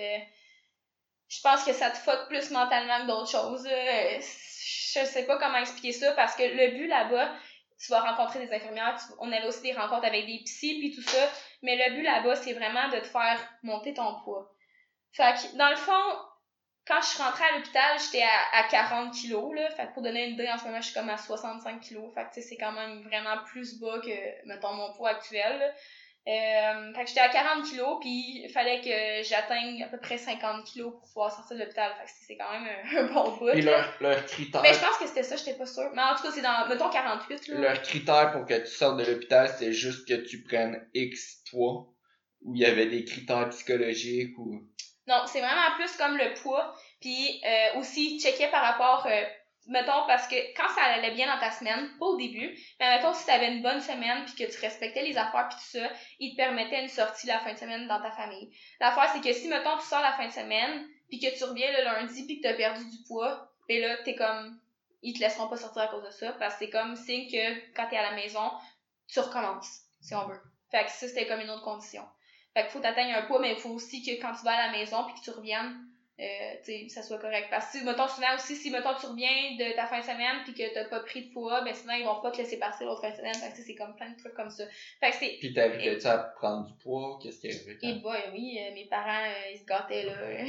je pense que ça te fuck plus mentalement que d'autres choses, là. Je sais pas comment expliquer ça, parce que le but là-bas, tu vas rencontrer des infirmières, on avait aussi des rencontres avec des psys pis tout ça, mais le but là-bas, c'est vraiment de te faire monter ton poids. Fait que, dans le fond, quand je suis rentrée à l'hôpital, j'étais à 40 kilos, là. Fait que pour donner une idée, en ce moment, je suis comme à 65 kilos. Fait que, tu sais, c'est quand même vraiment plus bas que, mettons, mon poids actuel, là. Fait que j'étais à 40 kilos, puis il fallait que j'atteigne à peu près 50 kilos pour pouvoir sortir de l'hôpital. Fait que c'est quand même un bon bout.
Puis leur critère.
Mais je pense que c'était ça, j'étais pas sûre. Mais en tout cas, c'est dans, mettons, 48, là.
Leur critère pour que tu sortes de l'hôpital, c'était juste que tu prennes X poids, ou il y avait des critères psychologiques, ou...
Non, c'est vraiment plus comme le poids, puis aussi checker par rapport, mettons, parce que quand ça allait bien dans ta semaine, pas au début, mais mettons si t'avais une bonne semaine puis que tu respectais les affaires puis tout ça, ils te permettaient une sortie la fin de semaine dans ta famille. L'affaire, c'est que si, mettons, tu sors la fin de semaine puis que tu reviens le lundi puis que t'as perdu du poids, ben là, t'es comme, ils te laisseront pas sortir à cause de ça, parce que c'est comme signe que quand t'es à la maison, tu recommences, si on veut. Fait que ça, c'était comme une autre condition. Fait qu'il faut t'atteindre un poids, mais il faut aussi que quand tu vas à la maison puis que tu reviennes, tu sais, ça soit correct. Parce que, mettons, souvent aussi, si, mettons, tu reviens de ta fin de semaine puis que t'as pas pris de poids, ben souvent, ils vont pas te laisser passer l'autre fin de semaine. Fait que c'est comme plein de trucs comme ça. Fait que c'est...
Puis t'arrivais-tu à prendre du poids? Qu'est-ce qu'il y avait?
Et bah, oui, mes parents, ils se gâtaient, là.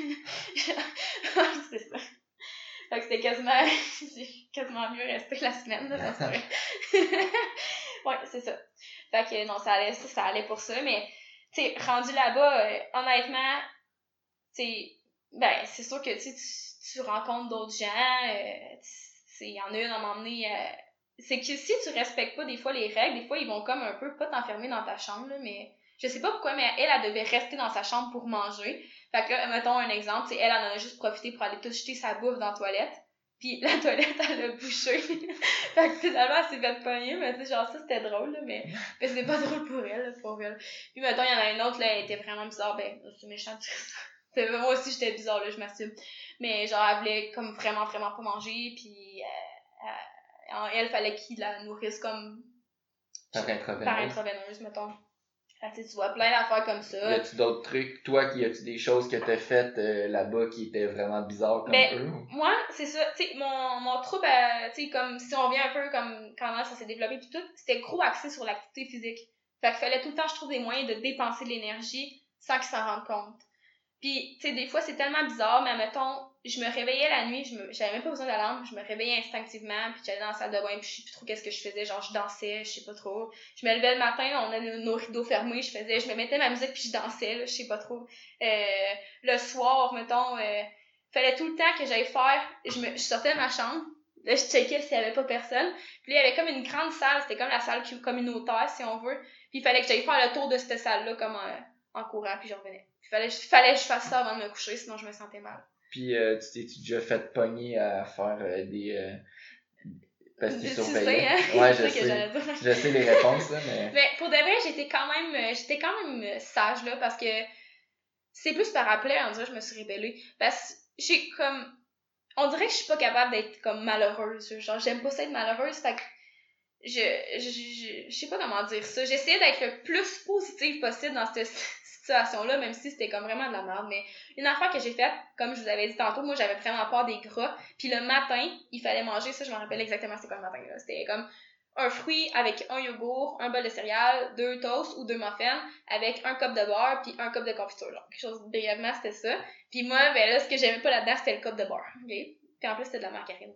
C'est ça. Fait que c'était quasiment mieux rester la semaine, là, ça serait. Ouais, c'est ça. Fait que, non, ça allait pour ça, mais... Tu sais, rendu là-bas, honnêtement, tu sais, ben, c'est sûr que tu rencontres d'autres gens, il y en a une à m'emmener, c'est que si tu respectes pas des fois les règles, des fois ils vont comme un peu pas t'enfermer dans ta chambre, là, mais je sais pas pourquoi, mais elle devait rester dans sa chambre pour manger. Fait que là, mettons un exemple, elle en a juste profité pour aller tout jeter sa bouffe dans la toilette. Puis la toilette, elle a bouché. Fait que finalement, elle s'est fait pogner, mais tu sais, genre ça, c'était drôle, là, mais c'était pas drôle pour elle, là, pour elle. Puis mettons, il y en a une autre, là, elle était vraiment bizarre, ben, c'est méchant, moi aussi, j'étais bizarre, là, je m'assume. Mais genre, elle voulait comme vraiment, vraiment pas manger, puis elle fallait qu'il la nourrisse comme
par intraveineuse,
mettons. Tu vois plein d'affaires comme
Y
ça.
a-tu d'autres trucs? Toi, y a-tu des choses que t'as faites là-bas qui étaient vraiment bizarres comme eux?
Moi, c'est ça. Tu sais, mon trouble, tu sais, comme si on revient un peu comme comment ça s'est développé pis tout, c'était gros axé sur l'activité physique. Fait qu'il fallait tout le temps, je trouve, des moyens de dépenser de l'énergie sans qu'ils s'en rendent compte. Puis, tu sais, des fois, c'est tellement bizarre, mais mettons, je me réveillais la nuit, j'avais même pas besoin d'alarme, je me réveillais instinctivement, puis j'allais dans la salle de bain, puis je sais plus trop qu'est-ce que je faisais, genre je dansais, je sais pas trop. Je me levais le matin, on a nos rideaux fermés, je me mettais ma musique, puis je dansais, là, je sais pas trop. Le soir, mettons, fallait tout le temps que j'aille faire, je sortais de ma chambre, là, je checkais s'il y avait pas personne, puis là, il y avait comme une grande salle, c'était comme la salle communautaire, si on veut, puis il fallait que j'aille faire le tour de cette salle-là, comme en courant, puis je revenais. Fallait que je fasse ça avant de me coucher, sinon je me sentais mal.
Puis tu t'es-tu déjà fait pogner à faire des parce que tu surveillais?
Hein?
Ouais,
je sais.
Je sais les réponses, là, mais...
Mais pour de vrai, j'étais quand même sage, là, parce que c'est plus par appel, on dirait que je me suis rébellée. Parce que j'ai comme... On dirait que je suis pas capable d'être comme malheureuse. Genre, j'aime pas ça être malheureuse, fait que je sais pas comment dire ça. J'essayais d'être le plus positive possible dans cette situation-là, même si c'était comme vraiment de la merde. Mais une affaire que j'ai faite, comme je vous avais dit tantôt, moi j'avais vraiment peur des gras. Puis le matin, il fallait manger, ça je me rappelle exactement c'était quoi le matin. Là. C'était comme un fruit avec un yogourt, un bol de céréales, 2 toasts ou 2 muffins, avec un cup de beurre puis un cup de confiture. Genre, quelque chose brièvement, c'était ça. Puis moi, ben là, ce que j'aimais pas là-dedans, c'était le cup de beurre. Okay? Puis en plus, c'était de la margarine.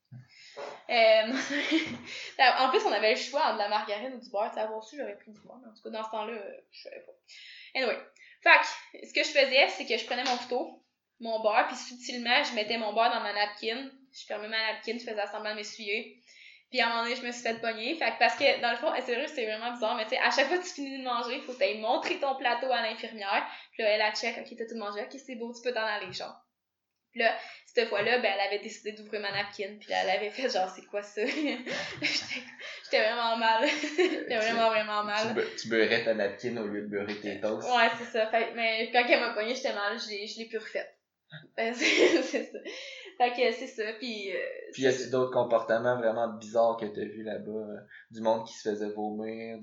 En plus, on avait le choix entre de la margarine ou du beurre. Tu sais, avoir su, j'aurais pris du beurre. Mais en tout cas, dans ce temps-là, je savais pas. Anyway. Fait que, ce que je faisais, c'est que je prenais mon couteau, mon beurre, puis subtilement, je mettais mon beurre dans ma napkin. Je fermais ma napkin, je faisais semblant de m'essuyer. Puis à un moment donné, je me suis fait pogner. Fait que parce que, dans le fond, c'est vrai, c'est vraiment bizarre, mais tu sais, à chaque fois que tu finis de manger, il faut que tu ailles montrer ton plateau à l'infirmière. Puis là, elle a check, ok, t'as tout mangé, ok, c'est beau, tu peux t'en aller, genre. Puis là, cette fois-là, ben, elle avait décidé d'ouvrir ma napkin, puis là, elle avait fait genre, c'est quoi ça? J'étais vraiment mal. J'étais vraiment mal.
Tu beurrais ta napkin au lieu de beurrer tes toasts.
Ouais, c'est ça. Fait, mais quand elle m'a pognée, j'étais mal, je l'ai plus refaite. C'est ça. Fait que c'est ça, puis
y a-t-il d'autres comportements vraiment bizarres que t'as vu là-bas? Du monde qui se faisait vomir,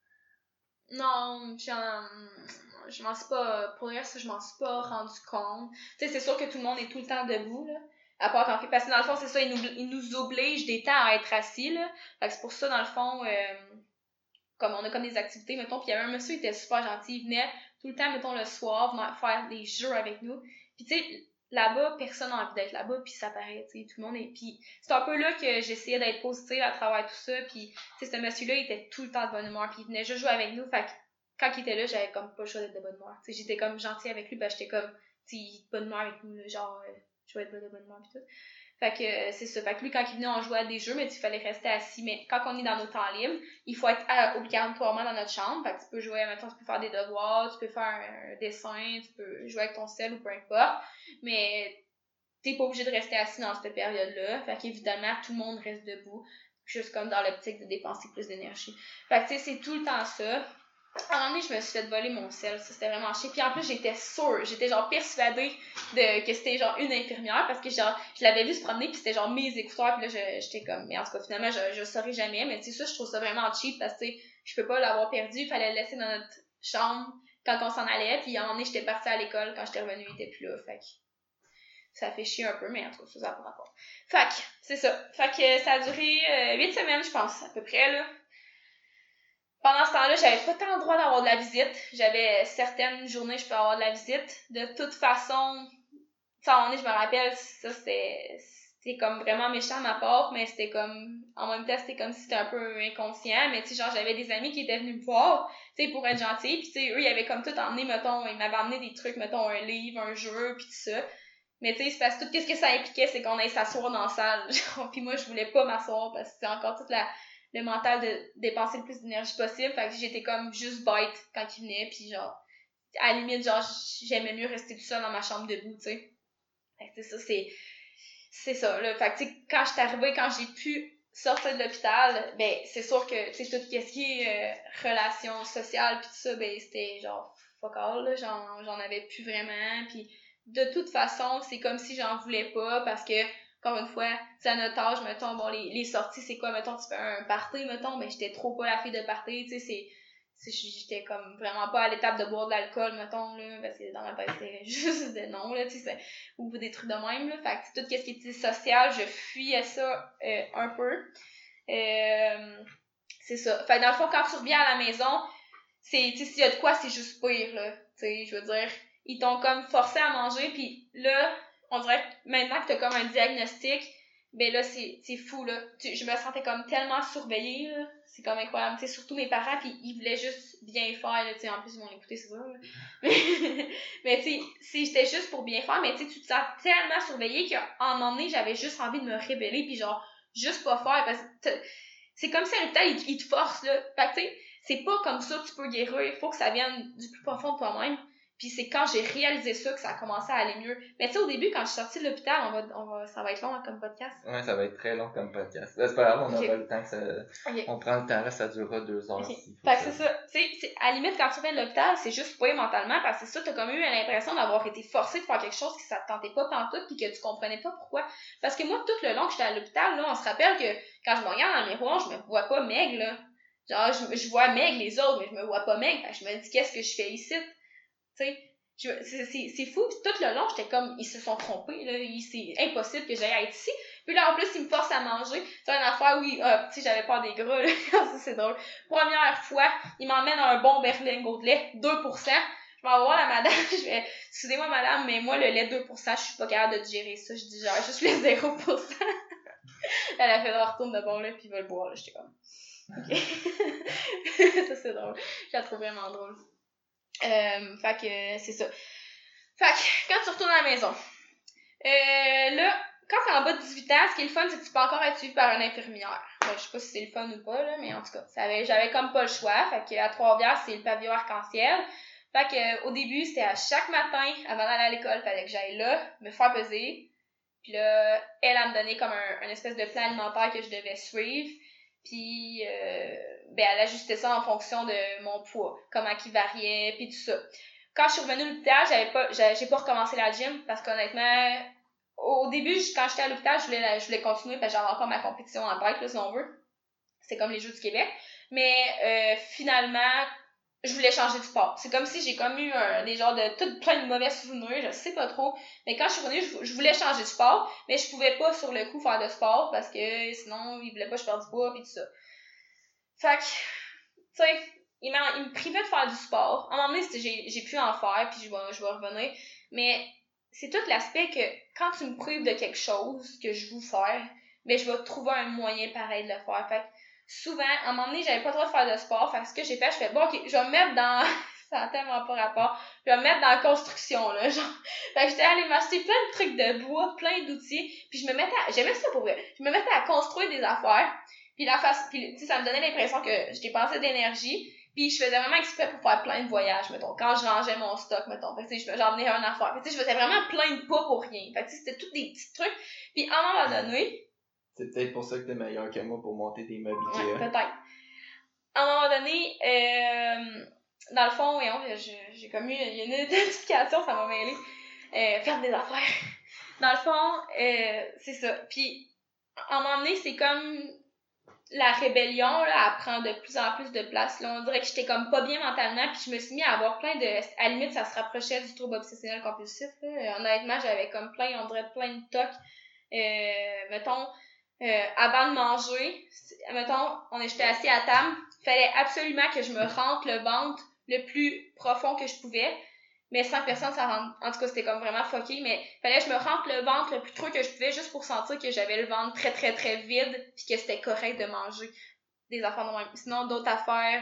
Non, je m'en suis pas, pour le reste, je m'en suis pas rendu compte. Tu sais, c'est sûr que tout le monde est tout le temps debout, là. À part quand parce que dans le fond, c'est ça, ils nous obligent des temps à être assis, là. Fait que c'est pour ça, dans le fond, comme on a comme des activités, mettons, puis il y avait un monsieur, il était super gentil, il venait tout le temps, mettons, le soir, venir faire des jeux avec nous. Puis tu sais, là-bas, personne n'a envie d'être là-bas, puis ça paraît, tu sais, tout le monde est... Puis c'est un peu là que j'essayais d'être positive à travers tout ça, puis tu sais, ce monsieur-là, il était tout le temps de bonne humeur, puis il venait juste jouer avec nous, fait que quand il était là, j'avais comme pas le choix d'être de bonne humeur. Tu sais, j'étais comme gentille avec lui, ben j'étais comme, tu sais, de bonne humeur avec nous, là, genre, je vais être de bonne humeur, puis tout. Fait que c'est ça. Fait que lui, quand il venait, on jouait à des jeux, mais il fallait rester assis. Mais quand on est dans nos temps libres, il faut être obligatoirement dans notre chambre. Fait que tu peux jouer, maintenant, tu peux faire des devoirs, tu peux faire un dessin, tu peux jouer avec ton sel ou peu importe. Mais t'es pas obligé de rester assis dans cette période-là. Fait qu'évidemment, tout le monde reste debout. Juste comme dans l'optique de dépenser plus d'énergie. Fait que tu sais, c'est tout le temps ça. À un moment donné, je me suis fait voler mon sel, ça c'était vraiment chiant. Puis en plus, j'étais sûre, j'étais genre persuadée que c'était genre une infirmière parce que genre, je l'avais vu se promener puis c'était genre mes écouteurs puis là, j'étais comme, mais en tout cas, finalement, je saurais jamais. Mais tu sais, ça, je trouve ça vraiment cheap parce que tu sais, je peux pas l'avoir perdu, il fallait le laisser dans notre chambre quand on s'en allait. Puis à un moment donné, j'étais partie à l'école, quand j'étais revenue, il était plus là, fait que ça fait chier un peu, mais en tout cas, ça n'a pas rapport. Fait que, c'est ça. Fait que ça a duré 8 semaines, je pense, à peu près, là. Pendant ce temps-là, j'avais pas tant le droit d'avoir de la visite. J'avais certaines journées, je peux avoir de la visite. De toute façon, tu sais, à un moment donné, je me rappelle, ça, c'était comme vraiment méchant de ma part, mais c'était comme, en même temps, c'était comme si c'était un peu inconscient, mais tu sais, genre, j'avais des amis qui étaient venus me voir, tu sais, pour être gentils, pis tu sais, eux, ils avaient comme tout emmené, mettons, ils m'avaient amené des trucs, mettons, un livre, un jeu, pis tout ça. Mais tu sais, c'est parce que tout ce que ça impliquait, c'est qu'on allait s'asseoir dans la salle, genre, pis moi, je voulais pas m'asseoir, parce que c'est encore toute le mental de dépenser le plus d'énergie possible, fait que j'étais comme juste bête quand ils venaient, pis genre, à la limite, genre, j'aimais mieux rester tout seul dans ma chambre debout, tu sais. Fait que ça, c'est ça, là. Fait que, tu sais, quand j'étais arrivée, quand j'ai pu sortir de l'hôpital, ben, c'est sûr que, tu sais, tout ce qui est relations sociales pis tout ça, ben, c'était genre, fuck all, là. J'en avais plus vraiment, pis de toute façon, c'est comme si j'en voulais pas, parce que, encore une fois, tu sais, à notre âge, mettons, bon, les sorties, c'est quoi, mettons, tu fais un party, mettons, ben, j'étais trop pas la fille de party, tu sais, j'étais comme vraiment pas à l'étape de boire de l'alcool, mettons, là, parce que dans ma tête, c'était juste des noms, là, tu sais, ou des trucs de même, là. Fait que tout ce qui était social, je fuyais ça un peu. C'est ça. Fait que dans le fond, quand tu reviens à la maison, tu sais, s'il y a de quoi, c'est juste pire, là. Tu sais, je veux dire, ils t'ont comme forcé à manger, puis là, on dirait que maintenant que t'as comme un diagnostic, ben là, c'est fou, là. Je me sentais comme tellement surveillée, là. C'est comme incroyable. Tu sais, surtout mes parents, puis ils voulaient juste bien faire, là. Tu sais, en plus, ils m'ont écouté, c'est sûr, là. Mais tu sais, j'étais juste pour bien faire, mais tu sais, tu te sens tellement surveillée qu'à un moment donné, j'avais juste envie de me rébeller, puis genre, juste pas faire, parce que c'est comme si un hôpital, il te force, là. Fait que tu sais, c'est pas comme ça que tu peux guérir, il faut que ça vienne du plus profond de toi-même. Puis c'est quand j'ai réalisé ça que ça a commencé à aller mieux. Mais tu sais, au début, quand je suis sortie de l'hôpital, ça va être long, hein, comme podcast.
Ouais, ça va être très long comme podcast. Là, c'est pas grave, on aura le temps que ça...
Okay.
On prend le temps, là, ça durera 2 heures.
Okay. Fait que c'est ça. Tu sais, à la limite, quand tu reviens de l'hôpital, c'est juste pas mentalement, parce que c'est ça, t'as comme eu l'impression d'avoir été forcé de faire quelque chose qui ça te tentait pas pantoute, puis que tu comprenais pas pourquoi. Parce que moi, tout le long que j'étais à l'hôpital, là, on se rappelle que quand je me regarde dans le miroir, je me vois pas maigre, là. Genre, je vois maigre les autres, mais je me vois pas maigre. Fait que je me dis, qu'est-ce que je fais ici? Tu sais. C'est fou, tout le long, j'étais comme, ils se sont trompés, là, c'est impossible que j'aille être ici. Puis là, en plus, ils me forcent à manger. C'est une affaire, oui, tu sais, j'avais peur des gras, là, ça, c'est drôle. Première fois, ils m'emmènent un bon berlingot de lait, 2%. Je vais voir la madame, je vais, excusez-moi madame, mais moi, le lait 2%, je suis pas capable de digérer ça, je digère juste le 0%. Elle a fait de retourne de bon lait, puis il va le boire, là, j'étais comme, ok. Ça, c'est drôle. Je la trouve vraiment drôle. Fait que c'est ça. Fait que quand tu retournes à la maison, là, quand t'es en bas de 18 ans, ce qui est le fun, c'est que tu peux encore être suivi par une infirmière. Ben, je sais pas si c'est le fun ou pas, là, mais en tout cas, j'avais comme pas le choix. Fait que à Trois-Rivières, c'est le pavillon arc-en-ciel. Fait que au début, c'était à chaque matin, avant d'aller à l'école, fallait que j'aille là, me faire peser. Puis là, elle me donnait comme un espèce de plan alimentaire que je devais suivre. Puis, ben, elle ajustait ça en fonction de mon poids, comment il variait, puis tout ça. Quand je suis revenue à l'hôpital, j'ai pas recommencé la gym, parce qu'honnêtement, au début, quand j'étais à l'hôpital, je voulais continuer, parce que j'avais encore ma compétition en bike, là, si on veut. C'est comme les Jeux du Québec. Mais, finalement, je voulais changer de sport. C'est comme si j'ai comme eu des genres de plein de mauvais souvenirs, je sais pas trop. Mais quand je suis revenue, je voulais changer de sport, mais je pouvais pas sur le coup faire de sport parce que sinon ils voulaient pas que je perde du poids et tout ça. Fait que, tu sais, ils me privaient de faire du sport. À un moment donné, j'ai pu en faire puis je vais revenir. Mais c'est tout l'aspect que quand tu me prives de quelque chose que je veux faire, ben je vais trouver un moyen pareil de le faire. Fait que souvent, à un moment donné, j'avais pas trop de faire de sport. Fait que ce que j'ai fait, je fais, bon, ok, je vais me mettre dans, ça a tellement pas rapport, je vais me mettre dans la construction, là, genre. Fait que j'étais allée m'acheter plein de trucs de bois, plein d'outils, puis j'aimais ça pour vrai. Je me mettais à construire des affaires, puis tu sais, ça me donnait l'impression que je dépensais d'énergie, puis je faisais vraiment exprès pour faire plein de voyages, mettons. Quand je rangeais mon stock, mettons. Fait que, tu sais, j'emmenais un affaire. Fait que, tu sais, je faisais vraiment plein de pas pour rien. Fait que, tu sais, c'était tous des petits trucs. Puis, à un moment donné,
c'est peut-être pour ça que t'es meilleur que moi pour monter des meubles Ikea.
Ouais, peut-être. À un moment donné, dans le fond, j'ai comme eu une identification, ça m'a mêlé. Faire des affaires. Dans le fond, c'est ça. Puis, à un moment donné, c'est comme la rébellion, là, elle prend de plus en plus de place. Là, on dirait que j'étais comme pas bien mentalement, puis je me suis mis à avoir plein de... À la limite, ça se rapprochait du trouble obsessionnel compulsif. Là. Honnêtement, j'avais comme plein de tocs. Mettons... avant de manger, mettons, j'étais assis à table, il fallait absolument que je me rentre le ventre le plus profond que je pouvais, mais sans que personne s'en rende. En tout cas, c'était comme vraiment fucké, mais il fallait que je me rentre le ventre le plus creux que je pouvais juste pour sentir que j'avais le ventre très très très vide puis que c'était correct de manger des affaires de même. Sinon, d'autres affaires,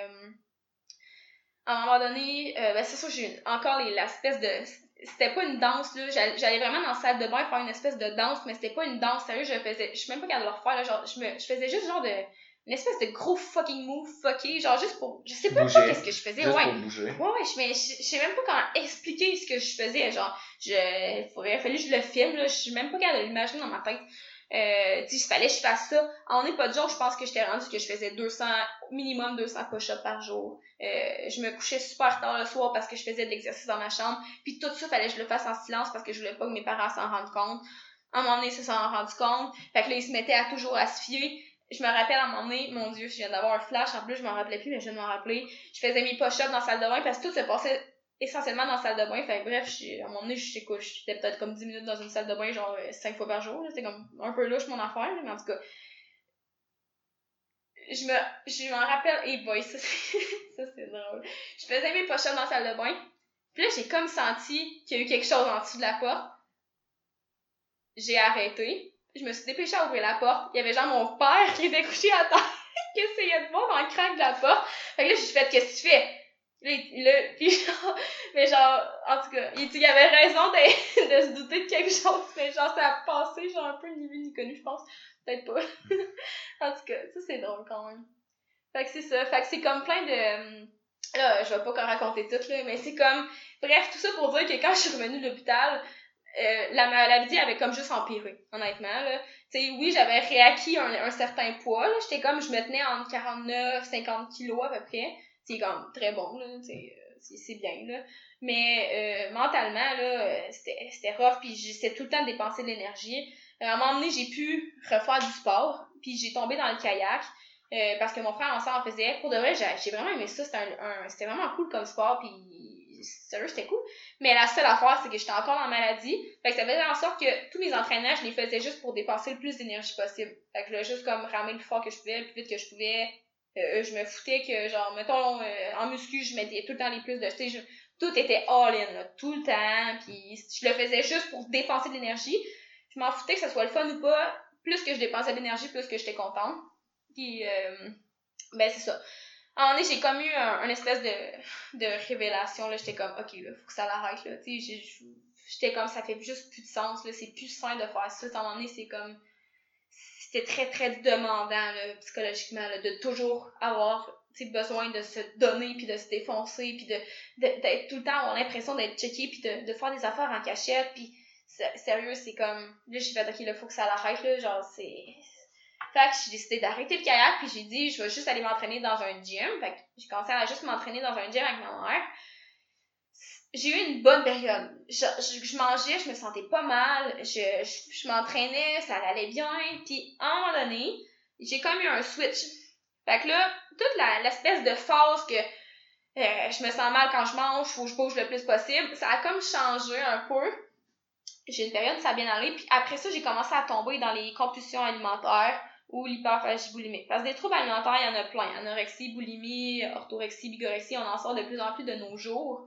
à un moment donné, ben c'est sûr, j'ai encore l'espèce de... C'était pas une danse, là. J'allais vraiment dans la salle de bain faire une espèce de danse, mais c'était pas une danse, sérieux, je suis même pas capable de le refaire, là. Genre, je faisais juste genre une espèce de gros fucking move fucké, genre juste pour, je sais pas qu'est-ce que je faisais,
juste
ouais.
Pour bouger.
Ouais, je sais même pas comment expliquer ce que je faisais, genre, il aurait fallu que je le filme, là. Je suis même pas capable de l'imaginer dans ma tête. Tu sais, il fallait que je fasse ça. On n'est pas de jour, je pense que j'étais rendue que je faisais minimum 200 push-ups par jour. Je me couchais super tard le soir parce que je faisais de l'exercice dans ma chambre. Puis tout ça, fallait que je le fasse en silence parce que je voulais pas que mes parents s'en rendent compte. À un moment donné, ils se sont rendus compte. Fait que là, ils se mettaient à toujours à se fier. je me rappelle à un moment donné, mon Dieu, je viens d'avoir un flash, en plus je m'en rappelais plus, mais je viens de m'en rappeler. Je faisais mes push-ups dans la salle de bain parce que tout se passait essentiellement dans la salle de bain. Fait que bref, à un moment donné, j'étais peut-être comme 10 minutes dans une salle de bain, genre 5 fois par jour. Là. C'était comme un peu louche mon affaire, là, mais en tout cas. Je m'en rappelle, et boy, ça c'est drôle. Je faisais mes push-ups dans la salle de bain. Puis là, j'ai comme senti qu'il y a eu quelque chose en dessous de la porte. J'ai arrêté. Je me suis dépêchée à ouvrir la porte. Il y avait genre mon père qui était couché à terre, qui essayait de voir dans le crack de la porte. Fait que là, j'ai fait, qu'est-ce que tu fais? Puis genre, mais genre, en tout cas, il avait raison de se douter de quelque chose, mais genre, ça a passé, genre, un peu ni vu ni connu, je pense. Peut-être pas. En tout cas, ça, c'est drôle quand même. Fait que c'est ça. Fait que c'est comme plein de... Là, je vais pas raconter tout, là, mais c'est comme... Bref, tout ça pour dire que quand je suis revenue de l'hôpital, la maladie avait comme juste empiré, honnêtement, là. Tu sais, oui, j'avais réacquis un certain poids, là. J'étais comme, je me tenais entre 49 50 kilos à peu près. C'est comme très bon, là, tu sais, c'est bien, là. Mais mentalement, là, c'était rough, puis j'essayais tout le temps de dépenser de l'énergie. À un moment donné, j'ai pu refaire du sport, puis j'ai tombé dans le kayak, parce que mon frère en faisait. Pour de vrai, j'ai vraiment aimé ça, c'était vraiment cool comme sport, puis sérieux, c'était cool. Mais la seule affaire, c'est que j'étais encore en maladie. Fait que ça faisait en sorte que tous mes entraînements, je les faisais juste pour dépenser le plus d'énergie possible. Fait que je voulais juste comme ramer le plus fort que je pouvais, le plus vite que je pouvais. Je me foutais que, genre, mettons, en muscu, je mettais tout le temps les plus de... Tout était all-in, là, tout le temps. Puis je le faisais juste pour dépenser de l'énergie. Je m'en foutais que ça soit le fun ou pas. Plus que je dépensais de l'énergie, plus que j'étais contente. Puis, ben c'est ça. À un moment donné, j'ai comme eu un espèce de révélation, là. J'étais comme, ok, là, faut que ça l'arrête, là. Tu sais, j'étais comme, ça fait juste plus de sens, là. C'est plus sain de faire ça. À un moment donné, c'est comme, c'était très, très demandant, là, psychologiquement, là, de toujours avoir, tu sais, besoin de se donner, puis de se défoncer, puis d'être tout le temps, avoir l'impression d'être checké, puis de faire des affaires en cachette, puis sérieux, c'est comme, là, j'ai fait, ok, là, faut que ça l'arrête, là. Genre, fait que j'ai décidé d'arrêter le kayak, puis j'ai dit, je vais juste aller m'entraîner dans un gym. Fait que j'ai commencé à juste m'entraîner dans un gym avec ma mère. J'ai eu une bonne période. Je mangeais, je me sentais pas mal, je m'entraînais, ça allait bien. Puis à un moment donné, j'ai comme eu un switch. Fait que là, toute l'espèce de phase que je me sens mal quand je mange, faut que je bouge le plus possible, ça a comme changé un peu. J'ai une période où ça a bien allé, puis après ça, j'ai commencé à tomber dans les compulsions alimentaires ou l'hyperphagie boulimique. Parce que des troubles alimentaires, il y en a plein. Anorexie, boulimie, orthorexie, bigorexie, on en sort de plus en plus de nos jours.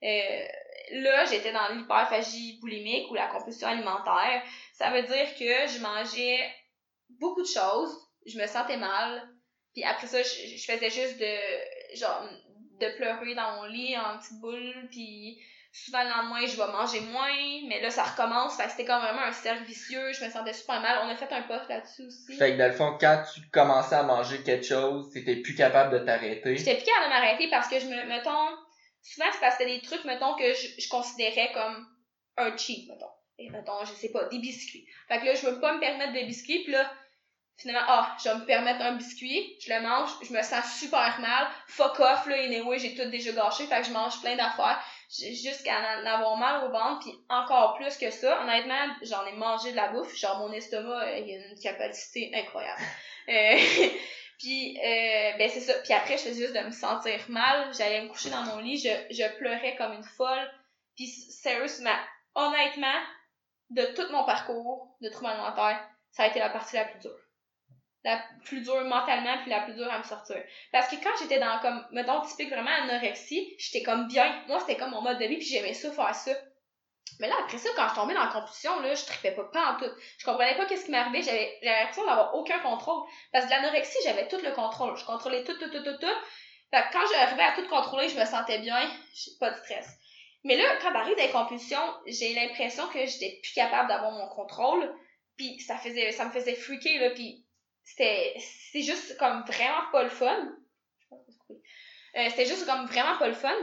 Là, j'étais dans l'hyperphagie boulimique ou la compulsion alimentaire. Ça veut dire que je mangeais beaucoup de choses, je me sentais mal, puis après ça, je faisais juste de pleurer dans mon lit en petite boule, puis souvent le lendemain, je vais manger moins, mais là, ça recommence. Fait que c'était comme vraiment un cercle vicieux. Je me sentais super mal. On a fait un post là-dessus aussi.
Fait que dans le fond, quand tu commençais à manger quelque chose, t'étais plus capable de t'arrêter.
J'étais plus capable de m'arrêter parce que mettons, souvent c'est parce que c'était des trucs, mettons, que je considérais comme un cheat, mettons. Et mettons, je sais pas, des biscuits. Fait que là, je veux pas me permettre des biscuits, puis là, finalement, je vais me permettre un biscuit, je le mange, je me sens super mal, fuck off, là, anyway, j'ai tout déjà gâché, fait que je mange plein d'affaires, jusqu'à en avoir mal au ventre, puis encore plus que ça, honnêtement, j'en ai mangé de la bouffe, genre mon estomac, il a une capacité incroyable. Puis, ben c'est ça, puis après, je faisais juste de me sentir mal, j'allais me coucher dans mon lit, je pleurais comme une folle, puis sérieusement, honnêtement, de tout mon parcours de trouble alimentaire, ça a été la partie la plus dure. La plus dure mentalement, puis la plus dure à me sortir. Parce que quand j'étais dans, comme, mettons, typique vraiment anorexie, j'étais comme bien. Moi, c'était comme mon mode de vie, puis j'aimais ça, faire ça. Mais là, après ça, quand je tombais dans la compulsion, là, je trippais pas en tout. Je comprenais pas qu'est-ce qui m'arrivait, j'avais l'impression d'avoir aucun contrôle. Parce que de l'anorexie, j'avais tout le contrôle. Je contrôlais tout. Fait que quand j'arrivais à tout contrôler, je me sentais bien, pas de stress. Mais là, quand j'arrive dans les compulsions, j'ai l'impression que j'étais plus capable d'avoir mon contrôle, puis ça me faisait freaker, là, puis c'est juste comme vraiment pas le fun. C'était juste comme vraiment pas le fun.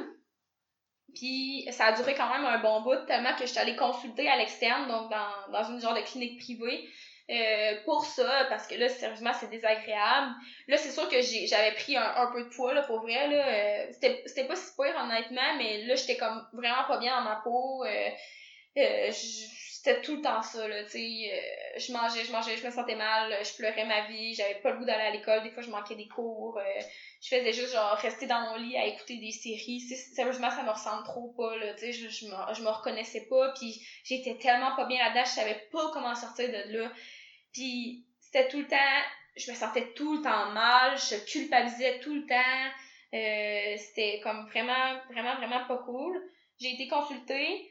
Puis ça a duré quand même un bon bout, tellement que j'étais allée consulter à l'externe, donc dans une genre de clinique privée, pour ça, parce que là, sérieusement, c'est désagréable. Là, c'est sûr que j'avais pris un peu de poids, là, pour vrai, là. C'était pas si pire, honnêtement, mais là, j'étais comme vraiment pas bien dans ma peau. C'était tout le temps ça, là, tu sais. Je mangeais, je me sentais mal, je pleurais ma vie, j'avais pas le goût d'aller à l'école, des fois je manquais des cours, je faisais juste genre rester dans mon lit à écouter des séries. Sérieusement, ça me ressemble trop pas, là, tu sais, je me reconnaissais pas, puis j'étais tellement pas bien là-dedans, je savais pas comment sortir de là. Puis c'était tout le temps, je me sentais tout le temps mal, je culpabilisais tout le temps. C'était comme vraiment, vraiment, vraiment pas cool. J'ai été consultée.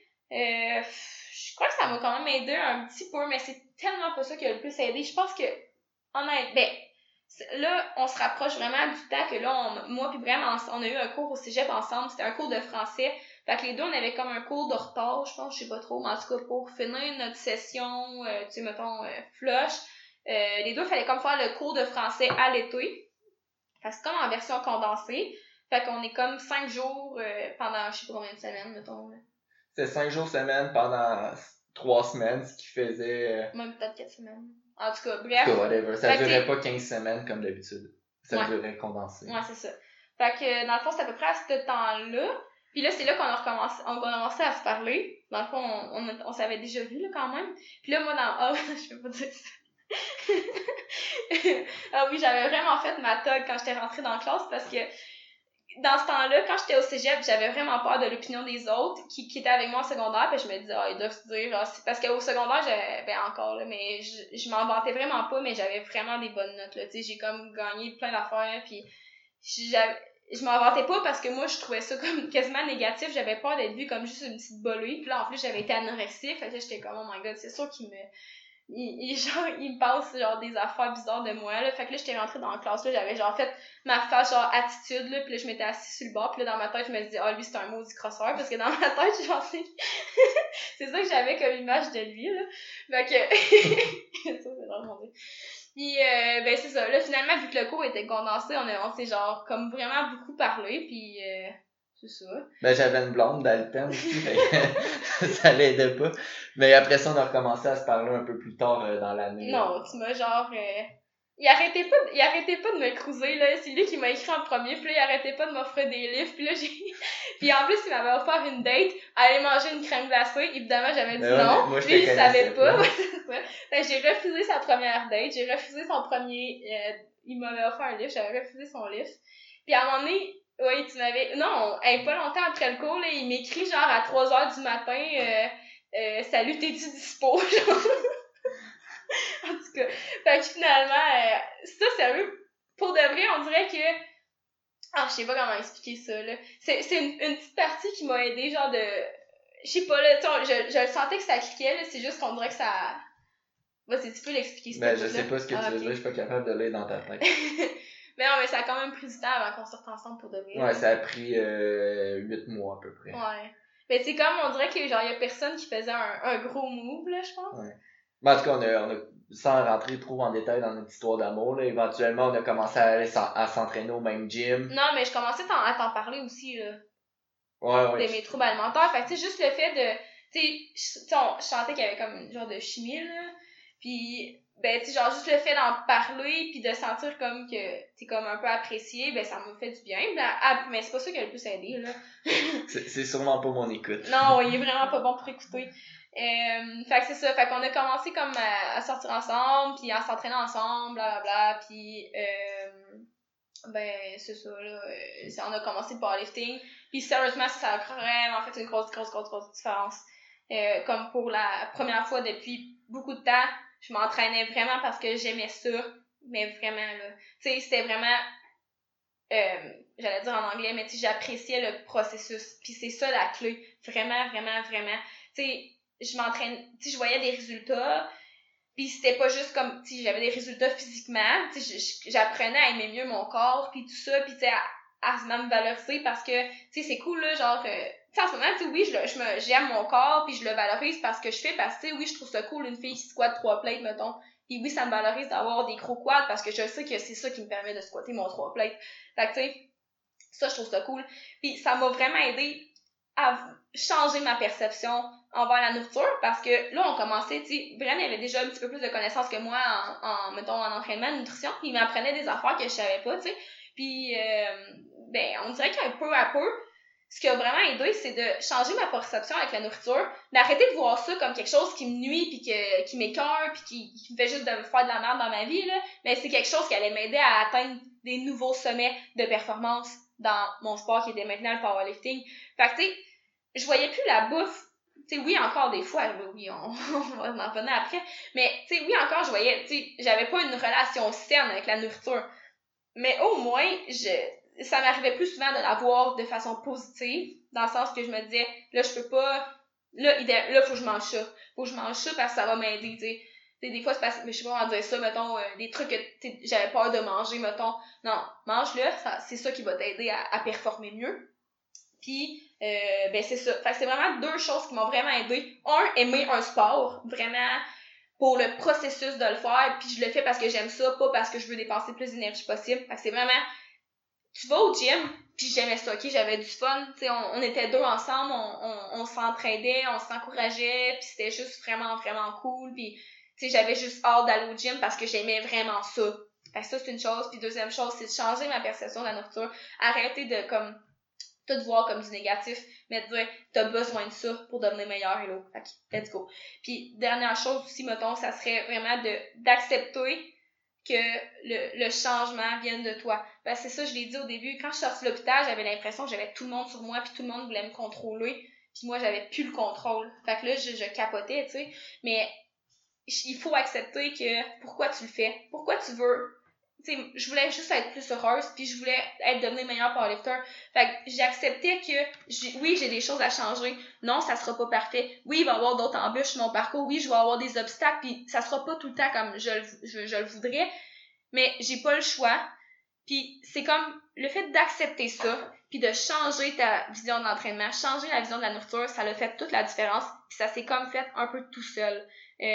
Je crois que ça m'a quand même aidé un petit peu, mais c'est tellement pas ça qui a le plus aidé. Je pense que, honnêtement, là, on se rapproche vraiment du temps que là, moi puis vraiment, on a eu un cours au cégep ensemble. C'était un cours de français. Fait que les deux, on avait comme un cours de retard, je pense, je sais pas trop, mais en tout cas, pour finir notre session, tu sais, mettons, flush, les deux, il fallait comme faire le cours de français à l'été. Fait que c'est comme en version condensée. Fait qu'on est comme 5 jours pendant, je sais pas combien de semaines, mettons.
C'était 5 jours semaine pendant 3 semaines, ce qui faisait...
Même peut-être 4 semaines. En tout cas, bref.
Whatever. Ça durait pas 15 semaines comme d'habitude. Ça durait condensé.
Ouais, c'est ça. Fait que, dans le fond, c'est à peu près à ce temps-là. Puis là, c'est là qu'on a commencé à se parler. Dans le fond, on s'avait déjà vu, là, quand même. Puis là, moi, je peux pas dire ça. Ah oui, j'avais vraiment fait ma togue quand j'étais rentrée dans la classe parce que dans ce temps-là, quand j'étais au cégep, j'avais vraiment peur de l'opinion des autres qui étaient avec moi au secondaire, puis je me disais, ils doivent se dire, c'est parce qu'au secondaire, j'avais encore, là, mais je m'en vantais vraiment pas, mais j'avais vraiment des bonnes notes, là, tu sais, j'ai comme gagné plein d'affaires, puis je m'en vantais pas parce que moi, je trouvais ça comme quasiment négatif, j'avais peur d'être vue comme juste une petite bolée, puis là, en plus, j'avais été anorexique, fait que j'étais comme, oh my god, c'est sûr qu'il me passe genre des affaires bizarres de moi là. Fait que là j'étais rentrée dans la classe là, j'avais genre fait ma face genre attitude là, puis là je m'étais assise sur le bord, puis là dans ma tête je me disais lui c'est un maudit crosseur parce que dans ma tête genre c'est ça que j'avais comme image de lui là. Fait que ça c'est drôle mon dieu. Puis ben c'est ça, là finalement vu que le cours était condensé, on s'est genre comme vraiment beaucoup parlé, puis c'est ça.
Ben, j'avais une blonde d'Alpen aussi, fait que ça l'aidait pas. Mais après ça, on a recommencé à se parler un peu plus tard dans l'année.
Non, tu m'as genre... Il arrêtait pas de me cruiser, là. C'est lui qui m'a écrit en premier, puis là, il arrêtait pas de m'offrir des livres, puis là, puis en plus, il m'avait offert une date, aller manger une crème glacée. Évidemment, j'avais dit non.
Moi,
lui, il savait pas. Fait que j'ai refusé sa première date, j'ai refusé son premier... il m'avait offert un livre, j'avais refusé son livre. Puis à un moment donné... Oui, tu m'avais... Non, pas longtemps après le cours, là, il m'écrit genre à 3h du matin, salut, t'es-tu dispo? Genre. En tout cas, fait que finalement, ça, sérieux, pour de vrai, on dirait que... Ah, je sais pas comment expliquer ça, là. C'est une petite partie qui m'a aidé, genre de... Je sais pas, là, je le sentais que ça cliquait, là, c'est juste qu'on dirait que ça... Vas-y, tu peux l'expliquer,
Ben, je sais pas ce que tu veux dire, je suis pas capable de lire dans ta tête.
Mais non, mais ça a quand même pris du temps avant qu'on sorte ensemble pour de vrai.
Ouais, ça a pris 8 mois à peu près.
Ouais. Mais c'est comme, on dirait que genre, y a personne qui faisait un gros move, là, je pense.
Ouais. Mais en tout cas, on a sans rentrer trop en détail dans notre histoire d'amour, là, éventuellement, on a commencé à aller à s'entraîner au même gym.
Non, mais je commençais à t'en parler aussi, là.
Ouais.
De mes troubles alimentaires. Fait que, tu sais, juste le fait de... Tu sais, je sentais qu'il y avait comme une genre de chimie, là. Puis, ben, tu sais, genre, juste le fait d'en parler, puis de sentir comme que t'es comme un peu apprécié, ben, ça m'a fait du bien. Mais c'est pas ça qui a le plus aidé, là.
C'est sûrement pas mon écoute.
Non, il est vraiment pas bon pour écouter. Fait que c'est ça. Fait qu'on a commencé comme à sortir ensemble, puis à s'entraîner ensemble, blablabla, puis ben, c'est ça, là. On a commencé le powerlifting. Puis sérieusement, ça a vraiment fait une grosse différence. Comme pour la première fois depuis beaucoup de temps, je m'entraînais vraiment parce que j'aimais ça. Mais vraiment, là. Tu sais, c'était vraiment... j'allais dire en anglais, mais tu sais, j'appréciais le processus. Puis c'est ça la clé. Vraiment, vraiment, vraiment. Tu sais, je m'entraîne... Tu sais, je voyais des résultats... Puis c'était pas juste comme, tu sais, j'avais des résultats physiquement, tu sais, j'apprenais à aimer mieux mon corps, puis tout ça, puis tu sais, à me valoriser parce que, tu sais, c'est cool, là, genre, tu sais, en ce moment, tu sais, oui, j'aime mon corps, puis je le valorise parce que je fais, parce que, tu sais, oui, je trouve ça cool, une fille qui squatte 3 plates, mettons, puis oui, ça me valorise d'avoir des gros quads parce que je sais que c'est ça qui me permet de squatter mon 3 plates. Fait que, tu sais, ça, je trouve ça cool. Puis ça m'a vraiment aidé à changer ma perception envers la nourriture parce que là on commençait, tu sais, Bren avait déjà un petit peu plus de connaissances que moi mettons en entraînement de nutrition, puis il m'apprenait des affaires que je savais pas, tu sais, puis ben on dirait qu'un peu à peu ce qui a vraiment aidé, c'est de changer ma perception avec la nourriture, d'arrêter de voir ça comme quelque chose qui me nuit, puis qui m'écoeure, puis qui me fait juste de me faire de la merde dans ma vie, là. Mais c'est quelque chose qui allait m'aider à atteindre des nouveaux sommets de performance dans mon sport qui était maintenant le powerlifting. Fait que, tu sais, je voyais plus la bouffe. Tu sais, oui, encore des fois, oui, on va en revenir après, mais, tu sais, oui, encore, je voyais, tu sais, j'avais pas une relation saine avec la nourriture. Mais au moins, ça m'arrivait plus souvent de la voir de façon positive, dans le sens que je me disais, là, je peux pas, là, faut que je mange ça. Faut que je mange ça parce que ça va m'aider, tu sais. Des fois, c'est parce que, je sais pas comment dire ça, mettons, des trucs que j'avais peur de manger, mettons. Non, mange-le, c'est ça qui va t'aider à performer mieux. Puis, ben c'est ça. Fait que c'est vraiment deux choses qui m'ont vraiment aidé. Aimer un sport, vraiment, pour le processus de le faire, puis je le fais parce que j'aime ça, pas parce que je veux dépenser plus d'énergie possible. Fait que c'est vraiment, tu vas au gym, puis j'aimais ça, ok, j'avais du fun, tu sais, on était deux ensemble, on s'entraidait, on s'encourageait, puis c'était juste vraiment, vraiment cool, puis tu sais, j'avais juste hâte d'aller au gym parce que j'aimais vraiment ça. Fait que ça, c'est une chose, puis deuxième chose, c'est de changer ma perception de la nourriture, arrêter de, comme, tout voir comme du négatif, mais de dire, t'as besoin de ça pour devenir meilleur, hello. Ok, let's go. Puis, dernière chose aussi, mettons, ça serait vraiment d'accepter que le changement vienne de toi. Ben, c'est ça, je l'ai dit au début, quand je suis sortie de l'hôpital, j'avais l'impression que j'avais tout le monde sur moi, puis tout le monde voulait me contrôler, puis moi, j'avais plus le contrôle. Fait que là, je capotais, tu sais, mais il faut accepter que pourquoi tu le fais, pourquoi tu veux. Tu sais, je voulais juste être plus heureuse, puis je voulais devenir meilleure powerlifter. Fait que j'acceptais que, oui, j'ai des choses à changer. Non, ça sera pas parfait. Oui, il va y avoir d'autres embûches sur mon parcours. Oui, je vais avoir des obstacles, puis ça sera pas tout le temps comme je le voudrais. Mais j'ai pas le choix. Puis c'est comme le fait d'accepter ça, puis de changer ta vision de l'entraînement, changer la vision de la nourriture, ça l'a fait toute la différence. Puis ça s'est comme fait un peu tout seul.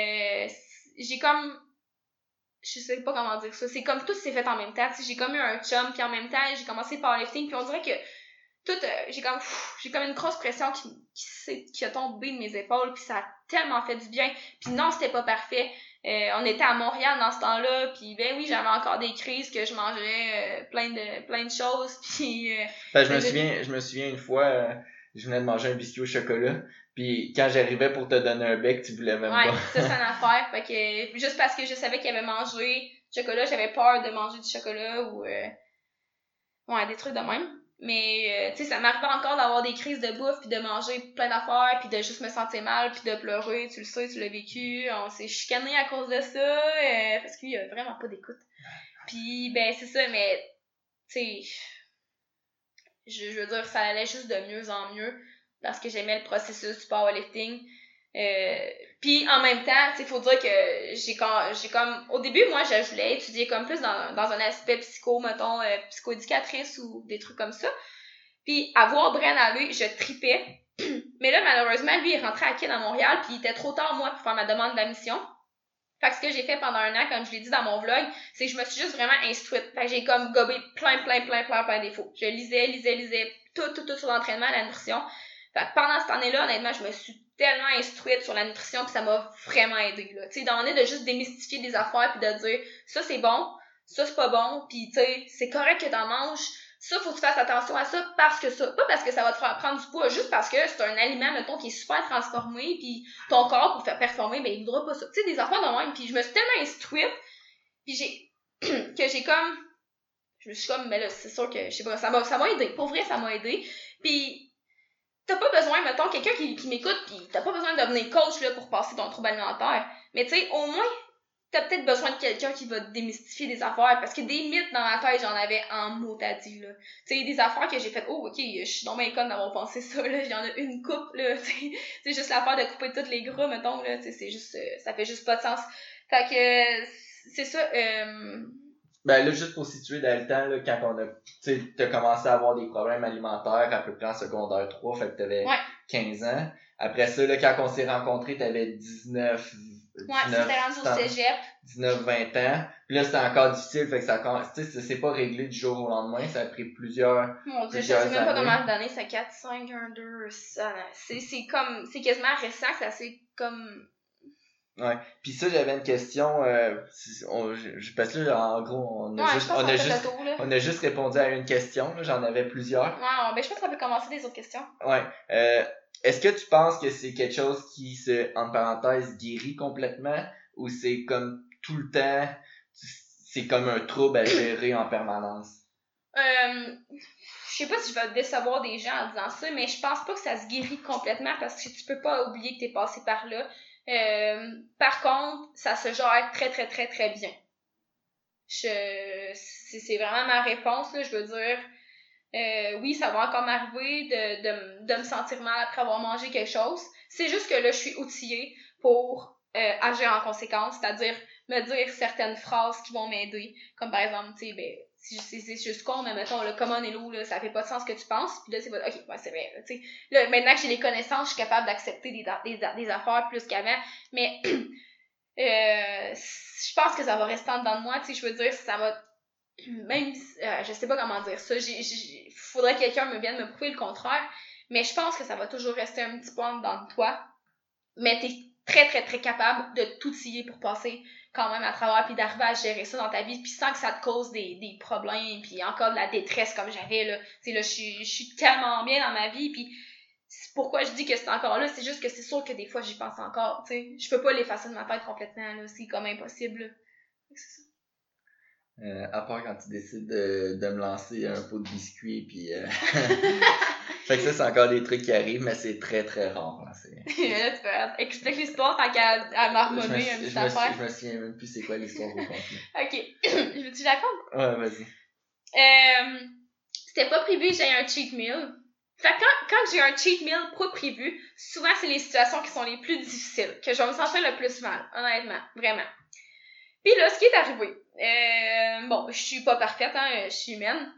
J'ai comme... Je sais pas comment dire ça. C'est comme tout s'est fait en même temps. T'sais, j'ai comme eu un chum, puis en même temps, j'ai commencé le powerlifting, puis on dirait que tout, j'ai comme une grosse pression qui a tombé de mes épaules, puis ça a tellement fait du bien. Puis non, c'était pas parfait. On était à Montréal dans ce temps-là, puis ben oui, j'avais encore des crises que je mangeais plein de choses, puis...
je me souviens une fois, je venais de manger un biscuit au chocolat, puis quand j'arrivais pour te donner un bec, tu voulais même pas.
Ouais, ça c'est une affaire, fait que juste parce que je savais qu'il avait mangé du chocolat, j'avais peur de manger du chocolat ou ouais, des trucs de même. Mais tu sais, ça m'arrivait encore d'avoir des crises de bouffe, puis de manger plein d'affaires, puis de juste me sentir mal, puis de pleurer, tu le sais, tu l'as vécu, on s'est chicané à cause de ça, parce qu'il y a vraiment pas d'écoute. Puis ben c'est ça, mais tu sais, je veux dire, ça allait juste de mieux en mieux, parce que j'aimais le processus du powerlifting. Puis en même temps, il faut dire que j'ai comme au début moi je voulais étudier comme plus dans un aspect psycho, mettons psychoéducatrice ou des trucs comme ça. Puis à voir Bren aller, je tripais. Mais là malheureusement lui il rentrait à Kin à Montréal, puis il était trop tard moi pour faire ma demande d'admission. Fait que ce que j'ai fait pendant un an, comme je l'ai dit dans mon vlog, c'est que je me suis juste vraiment instruite. Fait que j'ai comme gobé plein d'infos. Je lisais tout sur l'entraînement, la nutrition. Fait que pendant cette année-là, honnêtement, je me suis tellement instruite sur la nutrition que ça m'a vraiment aidé, là. Tu sais, d'en de juste démystifier des affaires puis de dire, ça c'est bon, ça c'est pas bon, puis tu sais, c'est correct que t'en manges, ça faut que tu fasses attention à ça parce que ça, pas parce que ça va te faire prendre du poids, juste parce que c'est un aliment, mettons, qui est super transformé, puis ton corps, pour faire performer, ben il voudra pas ça. Tu sais, des affaires de même, puis je me suis tellement instruite, puis je me suis comme, mais là, c'est sûr que, je sais pas, ça m'a aidé, pour vrai, ça m'a aidé, puis t'as pas besoin, mettons, quelqu'un qui m'écoute, pis t'as pas besoin de devenir coach, là, pour passer ton trouble alimentaire. Mais tu sais, au moins, t'as peut-être besoin de quelqu'un qui va te démystifier des affaires, parce que des mythes dans ma tête, j'en avais en mot-à-dit, là. Tu sais, des affaires que j'ai fait, oh, ok, je suis dans mes connes d'avoir pensé ça, là, il y en a une coupe, là, c'est juste l'affaire de couper tous les gras, mettons, là, tu sais, c'est juste, ça fait juste pas de sens. Fait que, c'est ça,
Ben là, juste pour situer dans le temps, là, quand t'as commencé à avoir des problèmes alimentaires à peu près en secondaire 3, fait que t'avais 15 ans. Après ça, là, quand on s'est rencontrés, t'avais 19,
c'était rendu au cégep.
19-20 ans. Puis là, c'était encore difficile, fait que c'est pas réglé du jour au lendemain, ça a pris plusieurs
Mon Dieu, je sais même pas combien d'années, c'est 4, 5, 1, 2, ça, c'est quasiment récent que ça c'est comme...
Ouais. Puis ça, j'avais une question. Parce que là, en gros, on a juste répondu à une question. Là, j'en avais plusieurs.
Ouais, ben je pense qu'on peut commencer des autres questions.
Ouais. Est-ce que tu penses que c'est quelque chose qui se, en parenthèse, guérit complètement, ou c'est comme tout le temps, c'est comme un trouble à gérer en permanence?
Je sais pas si je vais décevoir des gens en disant ça, mais je pense pas que ça se guérit complètement parce que tu peux pas oublier que t'es passé par là. Par contre, ça se gère très, très, très, très bien. C'est vraiment ma réponse, là, je veux dire. Oui, ça va encore m'arriver de me sentir mal après avoir mangé quelque chose. C'est juste que là, je suis outillée pour agir en conséquence, c'est-à-dire me dire certaines phrases qui vont m'aider. Comme par exemple, tu sais, ben, c'est juste con, mais mettons, le common hello, là, ça fait pas de sens ce que tu penses. Puis là, c'est pas, ok, ouais, c'est vrai, tu sais. Là, maintenant que j'ai les connaissances, je suis capable d'accepter des affaires plus qu'avant. Mais je pense que ça va rester en dedans de moi, tu sais, je veux dire, ça va même je sais pas comment dire ça, faudrait que quelqu'un me vienne me prouver le contraire, mais je pense que ça va toujours rester un petit peu en dedans de toi, mais t'es très très très capable de t'outiller pour passer quand même à travers puis d'arriver à gérer ça dans ta vie puis sans que ça te cause des problèmes puis encore de la détresse comme j'avais là. Tu sais là, je suis tellement bien dans ma vie puis pourquoi je dis que c'est encore là, c'est juste que c'est sûr que des fois j'y pense encore, tu sais. Je peux pas l'effacer de ma tête complètement là, c'est comme impossible. Là. C'est ça.
À part quand tu décides de me lancer un pot de biscuits puis fait que ça c'est encore des trucs qui arrivent mais c'est très très rare là,
là tu peux expliquer l'histoire tant qu'à marmonner un petit affaire.
Je me souviens même plus c'est quoi l'histoire au complet.
Ok, je veux-tu la raconte?
Ouais, vas-y.
C'était pas prévu que j'aie un cheat meal. Fait que quand j'ai un cheat meal pas prévu, souvent c'est les situations qui sont les plus difficiles, que je vais me sentir le plus mal, honnêtement, vraiment. Puis là, ce qui est arrivé, bon, je suis pas parfaite, hein, je suis humaine.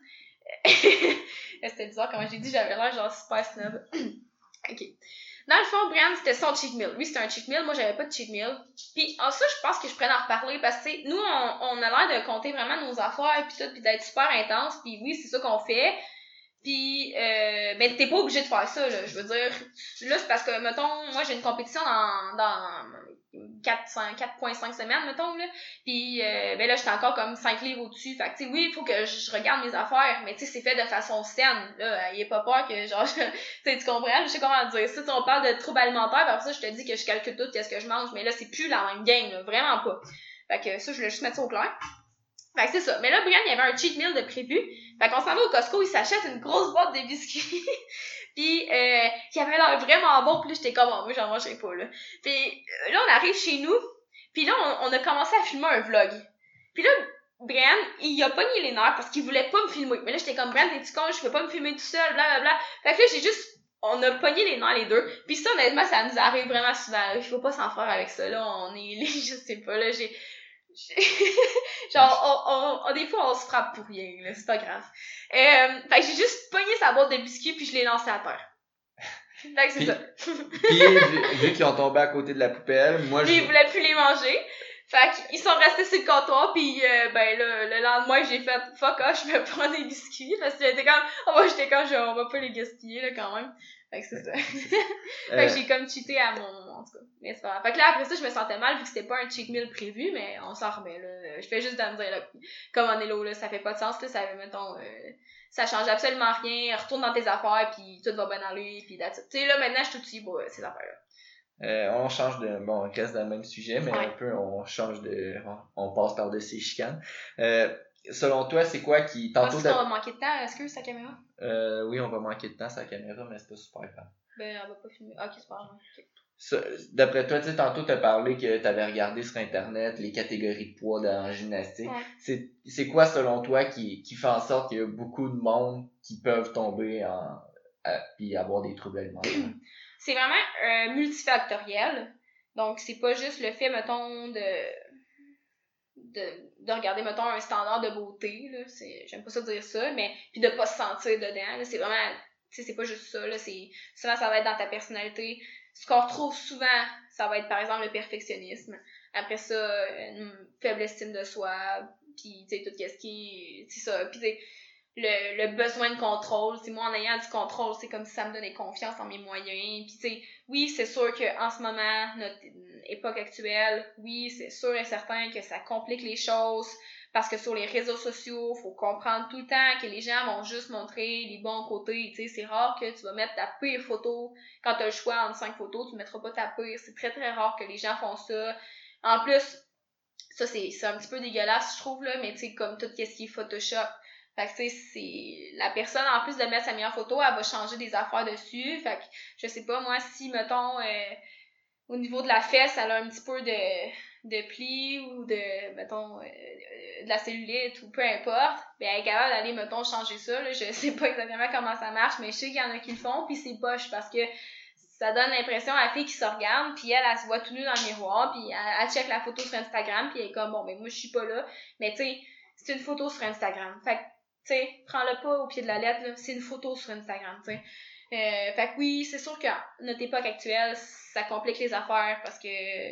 C'était bizarre, quand j'ai dit, j'avais l'air genre super snob. Ok. Dans le fond, Brian, c'était son cheat meal. Lui, c'était un cheat meal, moi, j'avais pas de cheat meal. Puis, ça, je pense que je pourrais en reparler parce que, tu sais, nous, on a l'air de compter vraiment nos affaires, puis tout, puis d'être super intense, puis oui, c'est ça qu'on fait. Puis, ben, t'es pas obligé de faire ça, là. Je veux dire, là, c'est parce que, mettons, moi, j'ai une compétition dans 4,5 semaines, mettons, là. Puis, ben là, j'étais encore comme 5 livres au-dessus. Fait que, tu sais, oui, il faut que je regarde mes affaires, mais tu sais, c'est fait de façon saine, là. Il a pas peur que, genre, tu sais, tu comprends? Je sais comment dire ça. On parle de troubles alimentaires, par ça, je te dis que je calcule tout qu'est-ce que je mange, mais là, c'est plus la même game, là. Vraiment pas. Fait que ça, je voulais juste mettre ça au clair. Fait que c'est ça. Mais là, Brian, il y avait un cheat meal de prévu. Fait qu'on s'en va au Costco, il s'achète une grosse boîte de biscuits. Puis, qui avait l'air vraiment bon. Puis là, j'étais comme, oh, moi, j'en mangerai pas, là. Puis là, on arrive chez nous. Puis là, on a commencé à filmer un vlog. Puis là, Brian, il a pogné les nerfs parce qu'il voulait pas me filmer. Mais là, j'étais comme, Brian, t'es-tu con? Je peux pas me filmer tout seul, blablabla. Fait que là, on a pogné les nerfs les deux. Puis ça, honnêtement, ça nous arrive vraiment souvent. Il faut pas s'en faire avec ça, là. On est, je sais pas, là, genre, des fois, on se frappe pour rien, là, c'est pas grave. Fait que j'ai juste pogné sa boîte de biscuits puis je l'ai lancé à terre. Fait que c'est ça.
Puis, vu qu'ils ont tombé à côté de la poubelle, moi,
ils voulaient plus les manger. Fait qu'ils sont restés sur le comptoir puis ben là, le lendemain, j'ai fait fuck off, je vais prendre des biscuits parce que j'étais comme, on va pas les gaspiller, là, quand même. Fait que c'est ça. Fait que j'ai comme cheaté à en tout cas. Mais c'est pas grave. Fait que là, après ça, je me sentais mal vu que c'était pas un cheat meal prévu, mais on s'en remet, là. Je fais juste de me dire, là, comme en hello, là, ça fait pas de sens, là, ça, mettons, ça change absolument rien, retourne dans tes affaires, puis tout va bien aller, puis that's it. Tu sais, là, maintenant, je suis tout dessus pour ces affaires-là.
On change on reste dans le même sujet, mais un peu, on passe par-dessus les chicanes. Selon toi, c'est quoi qui tantôt
qu'on va manquer de temps, est-ce que sa caméra?
Oui, on va manquer de temps sa caméra, mais c'est pas super grave.
Ben, on va pas filmer. Ok, c'est pas grave. Okay.
D'après toi, tu sais, tantôt t'as parlé que t'avais regardé sur internet les catégories de poids en gymnastique. Ouais. C'est quoi selon toi qui fait en sorte qu'il y a beaucoup de monde qui peuvent tomber puis avoir des troubles alimentaires?
C'est vraiment multifactoriel. Donc, c'est pas juste le fait, mettons, de regarder, mettons, un standard de beauté, là, j'aime pas ça dire ça, mais puis de pas se sentir dedans, là, c'est vraiment, tu sais, c'est pas juste ça, là, souvent ça va être dans ta personnalité. Ce qu'on retrouve souvent, ça va être par exemple le perfectionnisme. Après ça, une faible estime de soi, puis tu sais, tout ce qui, c'est ça, puis le besoin de contrôle, c'est moi en ayant du contrôle, c'est comme si ça me donnait confiance en mes moyens, puis tu sais, oui, c'est sûr que en ce moment notre époque actuelle, oui, c'est sûr et certain que ça complique les choses, parce que sur les réseaux sociaux, faut comprendre tout le temps que les gens vont juste montrer les bons côtés, tu sais, c'est rare que tu vas mettre ta pire photo, quand t'as le choix entre 5 photos, tu mettras pas ta pire, c'est très très rare que les gens font ça. En plus, ça c'est un petit peu dégueulasse, je trouve, là, mais tu sais, comme tout ce qui est Photoshop, fait que tu sais, c'est la personne, en plus de mettre sa meilleure photo, elle va changer des affaires dessus, fait que je sais pas, moi, si, mettons, au niveau de la fesse, elle a un petit peu de plis ou de, mettons, de la cellulite ou peu importe, ben elle est capable d'aller, mettons, changer ça, là. Je sais pas exactement comment ça marche, mais je sais qu'il y en a qui le font, puis c'est poche parce que ça donne l'impression à la fille qui se regarde, puis elle se voit tout nue dans le miroir, puis elle check la photo sur Instagram, puis elle est comme, bon, ben moi, je suis pas là, mais tu sais, c'est une photo sur Instagram. Fait que, tu sais, prends-le pas au pied de la lettre, là, c'est une photo sur Instagram, tu sais. Fait que oui, c'est sûr qu'à notre époque actuelle, ça complique les affaires parce que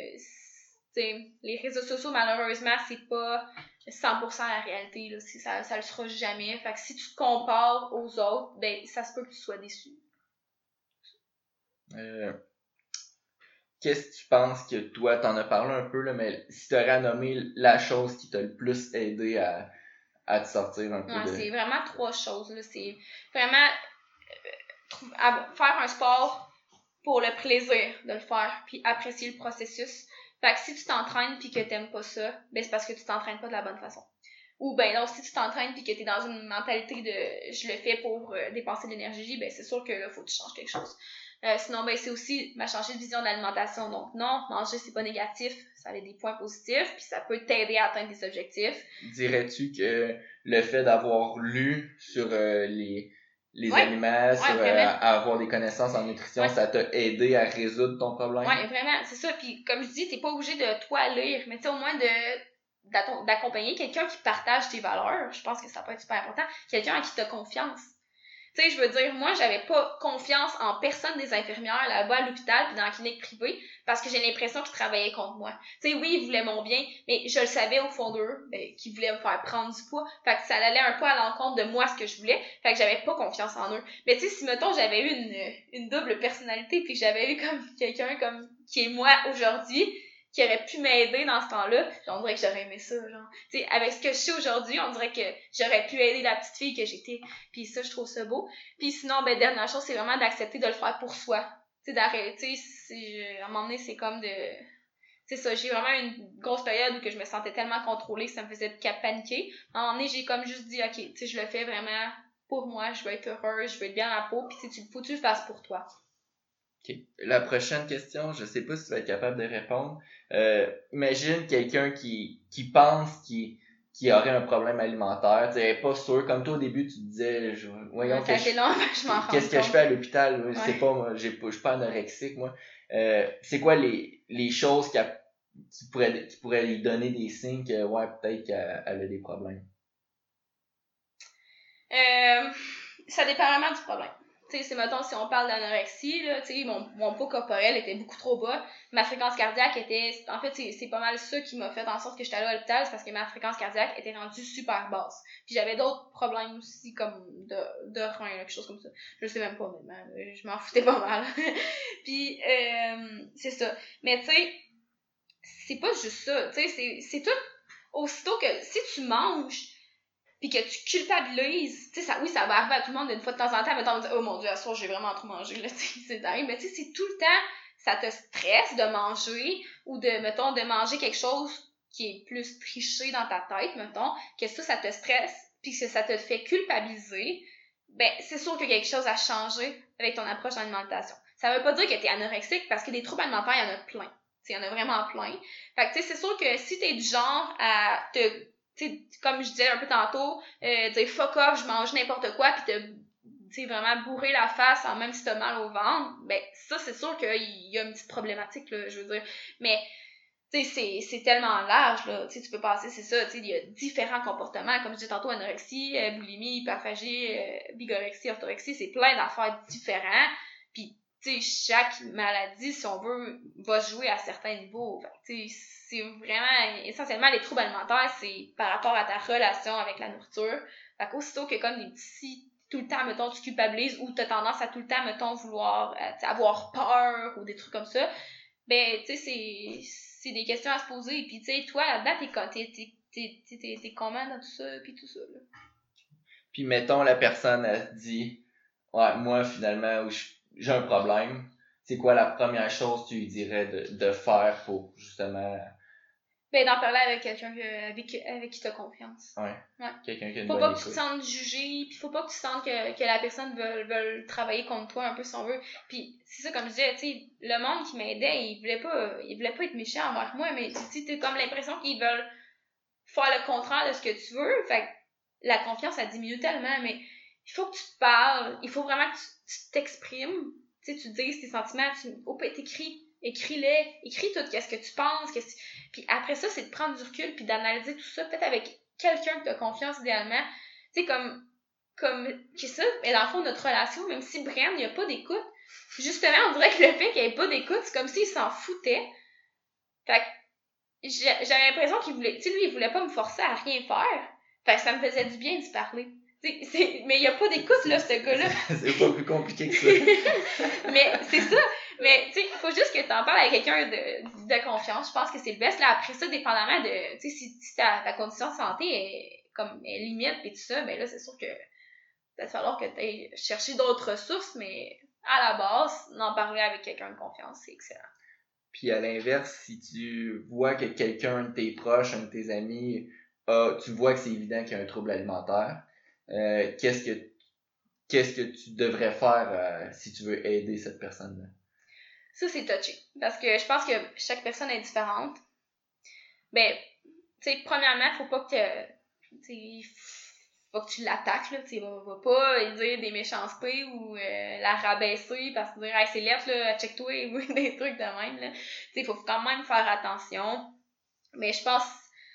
les réseaux sociaux, malheureusement, c'est pas 100% la réalité. Là. Ça le sera jamais. Fait que si tu te compares aux autres, ben ça se peut que tu sois déçu.
Qu'est-ce que tu penses que toi, t'en as parlé un peu, là, mais si t'aurais à nommer la chose qui t'a le plus aidé à te sortir un peu
ouais,
de...
c'est vraiment 3 choses. Là. C'est vraiment faire un sport pour le plaisir de le faire, puis apprécier le processus. Fait que si tu t'entraînes puis que t'aimes pas ça, ben c'est parce que tu t'entraînes pas de la bonne façon. Ou ben non, si tu t'entraînes puis que t'es dans une mentalité de je le fais pour dépenser de l'énergie, ben c'est sûr que là, faut que tu changes quelque chose. Sinon, ben c'est aussi changer de vision de l'alimentation. Donc non, manger c'est pas négatif, ça a des points positifs, puis ça peut t'aider à atteindre des objectifs.
Dirais-tu que le fait d'avoir lu sur les aliments, sur avoir des connaissances en nutrition, ça t'a aidé à résoudre ton problème?
Oui, vraiment, c'est ça. Puis comme je dis, t'es pas obligé de toi lire, mais tu sais, au moins d'accompagner quelqu'un qui partage tes valeurs. Je pense que ça peut être super important. Quelqu'un à qui t'as confiance. Tu sais, je veux dire, moi, j'avais pas confiance en personne des infirmières là-bas à l'hôpital puis dans la clinique privée parce que j'ai l'impression qu'ils travaillaient contre moi. Tu sais, oui, ils voulaient mon bien, mais je le savais au fond d'eux qu'ils voulaient me faire prendre du poids. Fait que ça allait un peu à l'encontre de moi ce que je voulais. Fait que j'avais pas confiance en eux. Mais tu sais, si mettons j'avais eu une double personnalité puis que j'avais eu comme quelqu'un comme qui est moi aujourd'hui, qui aurait pu m'aider dans ce temps-là, on dirait que j'aurais aimé ça, genre. Tu sais, avec ce que je sais aujourd'hui, on dirait que j'aurais pu aider la petite fille que j'étais. Puis ça, je trouve ça beau. Puis sinon, ben, dernière chose, c'est vraiment d'accepter de le faire pour soi. Tu sais, d'arrêter, à un moment donné, c'est comme de... C'est ça, j'ai vraiment une grosse période où que je me sentais tellement contrôlée que ça me faisait paniquer. À un moment donné, j'ai comme juste dit, OK, tu sais, je le fais vraiment pour moi, je veux être heureuse, je veux être bien à la peau, puis faut que tu le fasses pour toi.
OK. La prochaine question, je sais pas si tu vas être capable de répondre. Imagine quelqu'un qui pense qu'il aurait un problème alimentaire. Tu sais, pas sûr. Comme toi au début, tu te disais, voyons, qu'est-ce que je fais à l'hôpital? Ouais. C'est pas, moi, je suis pas anorexique, moi. C'est quoi les choses qui pourraient lui donner des signes que, ouais, peut-être qu'elle a des problèmes?
Ça dépend vraiment du problème. Tu sais, mettons, si on parle d'anorexie, là, tu sais, mon poids corporel était beaucoup trop bas. Ma fréquence cardiaque était, en fait, c'est pas mal ça qui m'a fait en sorte que j'étais allée à l'hôpital, c'est parce que ma fréquence cardiaque était rendue super basse. Puis j'avais d'autres problèmes aussi, comme de reins, quelque chose comme ça. Je sais même pas, honnêtement. Je m'en foutais pas mal. Puis, c'est ça. Mais tu sais, c'est pas juste ça. Tu sais, c'est tout, aussitôt que, si tu manges, puis que tu culpabilises, tu sais, oui, ça va arriver à tout le monde d'une fois de temps en temps, mettons, on dit, oh mon Dieu, à ce soir, j'ai vraiment trop mangé, là, c'est dingue, mais tu sais, c'est tout le temps, ça te stresse de manger, ou mettons, de manger quelque chose qui est plus triché dans ta tête, mettons, que ça te stresse, puis que ça te fait culpabiliser, ben, c'est sûr qu'il y a quelque chose à changer avec ton approche d'alimentation. Ça veut pas dire que t'es anorexique, parce que des troubles alimentaires, il y en a plein. Il y en a vraiment plein. Fait que, tu sais, c'est sûr que si t'es du genre à t'sais, comme je disais un peu tantôt, dire fuck off, je mange n'importe quoi, pis te vraiment bourrer la face, même si t'as mal au ventre, ben ça, c'est sûr qu'il y a une petite problématique, là, je veux dire. Mais, tu sais, c'est tellement large, là, tu peux passer, c'est ça, tu sais, il y a différents comportements, comme je disais tantôt, anorexie, boulimie, hyperphagie, bigorexie, orthorexie, c'est plein d'affaires différents, puis tu sais, chaque maladie, si on veut, va jouer à certains niveaux. Tu sais, c'est vraiment, essentiellement, les troubles alimentaires, c'est par rapport à ta relation avec la nourriture. Fait qu'aussitôt que comme des petits, tout le temps, mettons, tu culpabilises ou t'as tendance à tout le temps, mettons, vouloir avoir peur ou des trucs comme ça, Ben, tu sais, c'est des questions à se poser. Puis, tu sais, toi, là-dedans, t'es comment dans tout ça, puis tout ça, là.
Puis, mettons, la personne, elle se dit, ouais, moi, finalement, j'ai un problème. C'est quoi la première chose que tu lui dirais de faire pour, justement...
Ben, d'en parler avec quelqu'un avec qui t'as confiance.
Ouais. Quelqu'un qui a une
faut
bonne
pas que
écoute.
tu te sentes jugé, puis faut pas que tu sentes que la personne veut travailler contre toi un peu si on veut. Puis c'est ça, comme je disais, tu sais, le monde qui m'aidait, il voulait pas être méchant envers moi, mais tu sais, t'as comme l'impression qu'ils veulent faire le contraire de ce que tu veux. Fait que la confiance, elle diminue tellement, mais il faut que tu te parles, il faut vraiment que tu t'exprimes, tu sais, tu dises tes sentiments, écris-les, écris tout, qu'est-ce que tu penses, puis après ça, c'est de prendre du recul, puis d'analyser tout ça, peut-être avec quelqu'un que tu as confiance idéalement, tu sais, comme c'est ça, mais dans le fond, notre relation, même si Brian, il n'y a pas d'écoute, justement, on dirait que le fait qu'il n'y ait pas d'écoute, c'est comme s'il s'en foutait. Fait que j'avais l'impression qu'il voulait, tu sais, lui, il voulait pas me forcer à rien faire. Fait que ça me faisait du bien de se parler. Mais il n'y a pas d'écoute, là, ce gars-là.
C'est pas plus compliqué que ça.
Mais c'est ça. Mais, tu sais, il faut juste que tu en parles avec quelqu'un de confiance. Je pense que c'est le best. Là, après ça, dépendamment de, tu sais, si ta condition de santé est limite et tout ça, ben là, c'est sûr que il va falloir que tu ailles chercher d'autres ressources, mais à la base, d'en parler avec quelqu'un de confiance, c'est excellent.
Puis à l'inverse, si tu vois que quelqu'un de tes proches, un de tes amis, tu vois que c'est évident qu'il y a un trouble alimentaire, qu'est-ce que tu devrais faire si tu veux aider cette personne-là?
Ça, c'est touché. Parce que je pense que chaque personne est différente. Ben, tu sais, premièrement, faut pas que tu l'attaques, là. Tu va pas lui dire des méchancetés ou la rabaisser parce que dire, hey, c'est lettre, là, check-toi, ou des trucs de même, là. Tu sais, faut quand même faire attention. Mais je pense,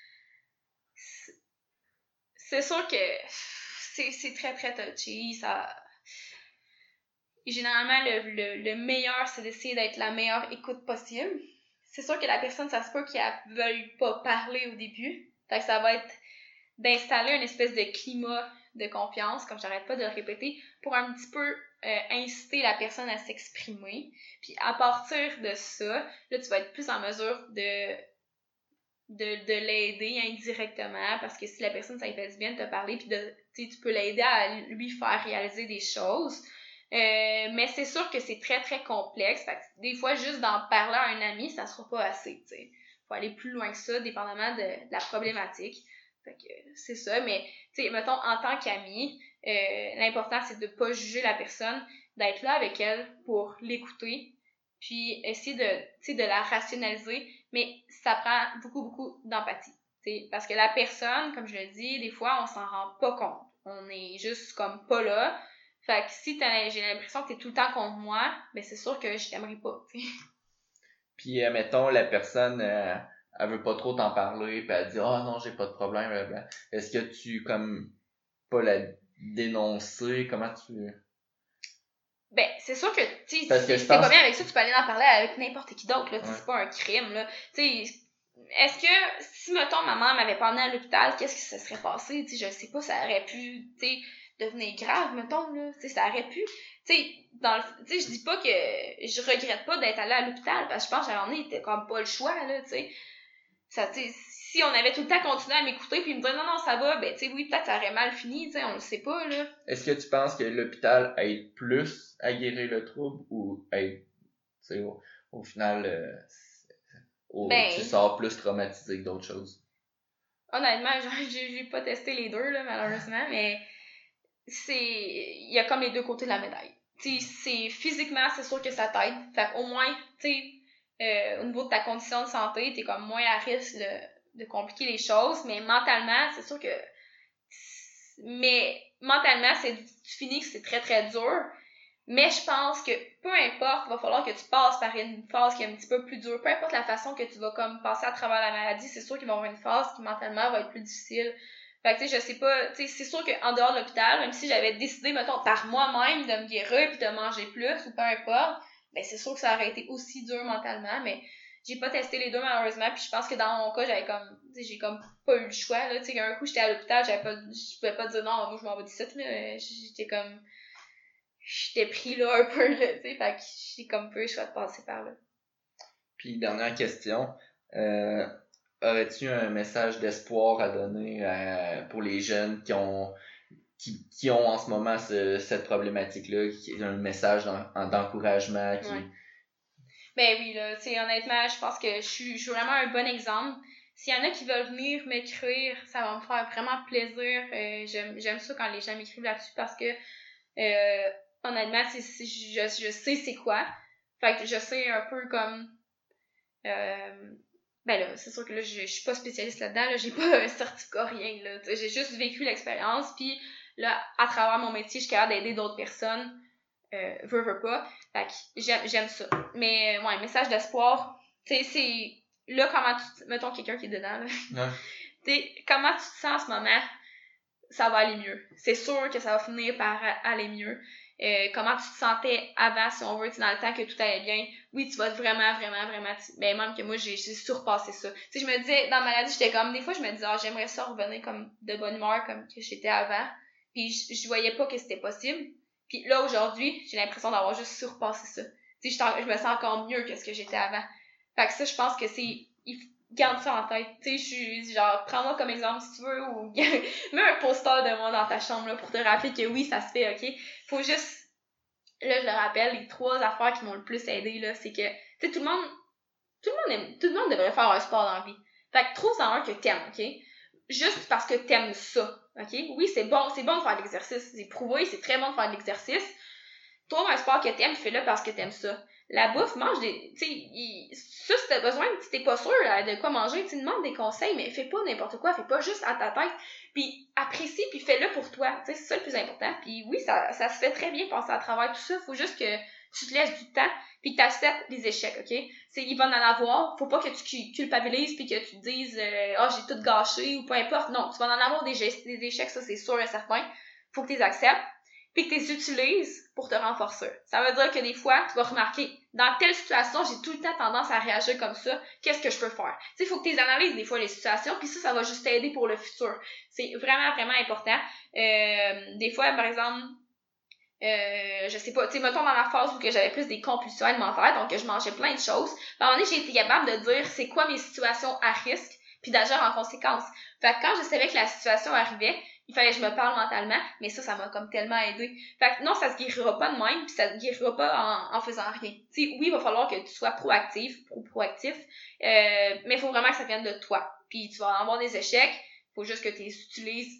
c'est sûr que c'est très, très touchy. Généralement, le meilleur, c'est d'essayer d'être la meilleure écoute possible. C'est sûr que la personne, ça se peut qu'elle ne veuille pas parler au début. Fait que ça va être d'installer une espèce de climat de confiance, comme j'arrête pas de le répéter, pour un petit peu inciter la personne à s'exprimer. Puis à partir de ça, là, tu vas être plus en mesure de l'aider indirectement, parce que si la personne, ça lui fait du bien de te parler, puis tu peux l'aider à lui faire réaliser des choses. Mais c'est sûr que c'est très, très complexe. Fait que des fois, juste d'en parler à un ami, ça sera pas assez, tu sais. Faut aller plus loin que ça, dépendamment de la problématique. Fait que c'est ça. Mais, tu sais, mettons, en tant qu'ami, l'important, c'est de pas juger la personne, d'être là avec elle pour l'écouter, puis essayer de la rationaliser. Mais ça prend beaucoup, beaucoup d'empathie. T'sais, parce que la personne, comme je le dis, des fois, on s'en rend pas compte. On est juste comme pas là. Fait que si j'ai l'impression que t'es tout le temps contre moi, ben c'est sûr que je t'aimerais pas, t'sais.
Puis, mettons, la personne, elle veut pas trop t'en parler, puis elle dit « Ah non, j'ai pas de problème, blablabla. » Est-ce que tu, comme, pas la dénoncer? Comment tu...
Ben, c'est sûr que, tu
Parce que
si
je
t'es
pense...
pas bien avec ça, tu peux aller en parler avec n'importe qui d'autre, là.
Ouais.
C'est pas un crime, là. Tu sais, est-ce que, si, mettons, ma mère m'avait pas emmené à l'hôpital, qu'est-ce qui se serait passé? Tu sais, je sais pas, ça aurait pu, tu sais, devenir grave, mettons, là. Tu sais, ça aurait pu. Tu sais, tu sais, je dis pas que je regrette pas d'être allée à l'hôpital, parce que je pense qu'à un moment donné, c'était comme pas le choix, là, tu sais. Ça, tu sais, si on avait tout le temps continué à m'écouter puis me dire non, non, ça va, ben, tu sais, oui, peut-être ça aurait mal fini, tu sais, on le sait pas, là.
Est-ce que tu penses que l'hôpital aide plus à guérir le trouble ou aide, tu sais, au final, tu sors plus traumatisé que d'autres choses?
Honnêtement, j'ai pas testé les deux, là, malheureusement, mais il y a comme les deux côtés de la médaille. Tu sais, physiquement, c'est sûr que ça t'aide. Fait au moins, tu sais, au niveau de ta condition de santé, t'es comme moins à risque de compliquer les choses, mais mentalement, c'est sûr que... Mais mentalement, tu finis que c'est très, très dur. Mais je pense que peu importe, il va falloir que tu passes par une phase qui est un petit peu plus dure. Peu importe la façon que tu vas comme passer à travers la maladie, c'est sûr qu'il va y avoir une phase qui mentalement va être plus difficile. Fait que tu sais, je sais pas, tu sais, c'est sûr qu'en dehors de l'hôpital, même si j'avais décidé, mettons, par moi-même de me guérir puis de manger plus ou peu importe, ben c'est sûr que ça aurait été aussi dur mentalement, mais j'ai pas testé les deux malheureusement, puis je pense que dans mon cas, j'avais comme, tu sais, j'ai comme pas eu le choix, là, tu sais, un coup j'étais à l'hôpital, je pouvais pas dire non, moi je m'en vais d'ici, là, j'étais comme, j'étais pris là un peu, là, tu sais, fait que j'ai comme peu le choix de passer par là.
Puis, dernière question. Aurais-tu un message d'espoir à donner pour les jeunes qui ont en ce moment cette problématique-là, qui est un message d'encouragement qui...
Ouais. Ben oui, là, tu sais, honnêtement, je pense que je suis vraiment un bon exemple. S'il y en a qui veulent venir m'écrire, ça va me faire vraiment plaisir. J'aime ça quand les gens m'écrivent là-dessus parce que honnêtement, je sais c'est quoi. Fait que je sais un peu comme ben là, c'est sûr que là, je suis pas spécialiste là-dedans, là, j'ai pas un certificat, rien, là. J'ai juste vécu l'expérience, puis là, à travers mon métier, je suis capable d'aider d'autres personnes. Veux pas. Fait que j'aime ça. Mais ouais, message d'espoir, tu sais, c'est là comment mettons quelqu'un qui est dedans, là.
Ouais.
Tu sais, comment tu te sens en ce moment, ça va aller mieux. C'est sûr que ça va finir par aller mieux. Comment tu te sentais avant, si on veut, dans le temps que tout allait bien. Oui, tu vas vraiment, ben même que moi, j'ai surpassé ça. Tu sais, je me disais, dans la maladie, j'étais comme, des fois, je me disais, j'aimerais ça revenir comme de bonne humeur, comme que j'étais avant. Puis je voyais pas que c'était possible. Puis là, aujourd'hui, j'ai l'impression d'avoir juste surpassé ça. Tu sais, je me sens encore mieux que ce que j'étais avant. Fait que ça, je pense que garde ça en tête. Tu sais, je suis genre, prends-moi comme exemple si tu veux, ou mets un poster de moi dans ta chambre, là, pour te rappeler que oui, ça se fait, ok? Faut juste, là, je le rappelle, les 3 affaires qui m'ont le plus aidé, là, c'est que, tu sais, tout le monde devrait faire un sport dans la vie. Fait que trouve-en un que t'aimes, ok? Juste parce que t'aimes ça, ok? Oui, c'est bon de faire de l'exercice. C'est prouvé, c'est très bon de faire de l'exercice. Trouve un sport que t'aimes, fais-le parce que t'aimes ça. La bouffe, mange des... Tu sais, ça, si t'as besoin, si t'es pas sûr de quoi manger, tu demandes des conseils, mais fais pas n'importe quoi, fais pas juste à ta tête. Puis apprécie, puis fais-le pour toi. Tu sais, c'est ça le plus important. Puis oui, ça se fait très bien passer à travers tout ça. Faut juste que tu te laisses du temps, puis que t'acceptes les échecs, ok? Il va en avoir. Faut pas que tu culpabilises, puis que tu te dises j'ai tout gâché, ou peu importe. Non, tu vas en avoir des échecs, ça c'est sûr et certain. Faut que tu les acceptes, puis que tu les utilises pour te renforcer. Ça veut dire que des fois, tu vas remarquer, dans telle situation, j'ai tout le temps tendance à réagir comme ça, qu'est-ce que je peux faire? Tu sais, il faut que tu les analyses des fois, les situations, puis ça va juste t'aider pour le futur. C'est vraiment important. Des fois, par exemple, je sais pas, tu sais, mettons dans la phase où que j'avais plus des compulsions alimentaires, donc que je mangeais plein de choses, à un moment donné, j'ai été capable de dire c'est quoi mes situations à risque, puis d'agir en conséquence. Fait que quand je savais que la situation arrivait, il fallait que je me parle mentalement, mais ça m'a comme tellement aidé. Fait que non, ça se guérira pas de même, puis ça se guérira pas en faisant rien. Tu sais, oui, il va falloir que tu sois proactif, mais il faut vraiment que ça vienne de toi. Puis tu vas avoir des échecs, faut juste que tu les utilises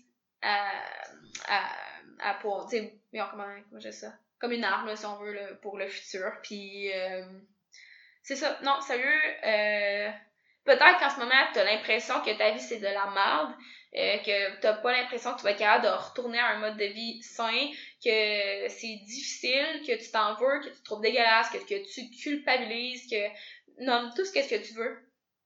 pour, tu sais, comment j'ai ça? Comme une arme, là, si on veut, là, pour le futur. Puis, c'est ça. Non, sérieux, peut-être qu'en ce moment, t'as l'impression que ta vie, c'est de la merde, que t'as pas l'impression que tu vas être capable de retourner à un mode de vie sain, que c'est difficile, que tu t'en veux, que tu te trouves dégueulasse, que tu culpabilises, que... Nomme tout ce que tu veux.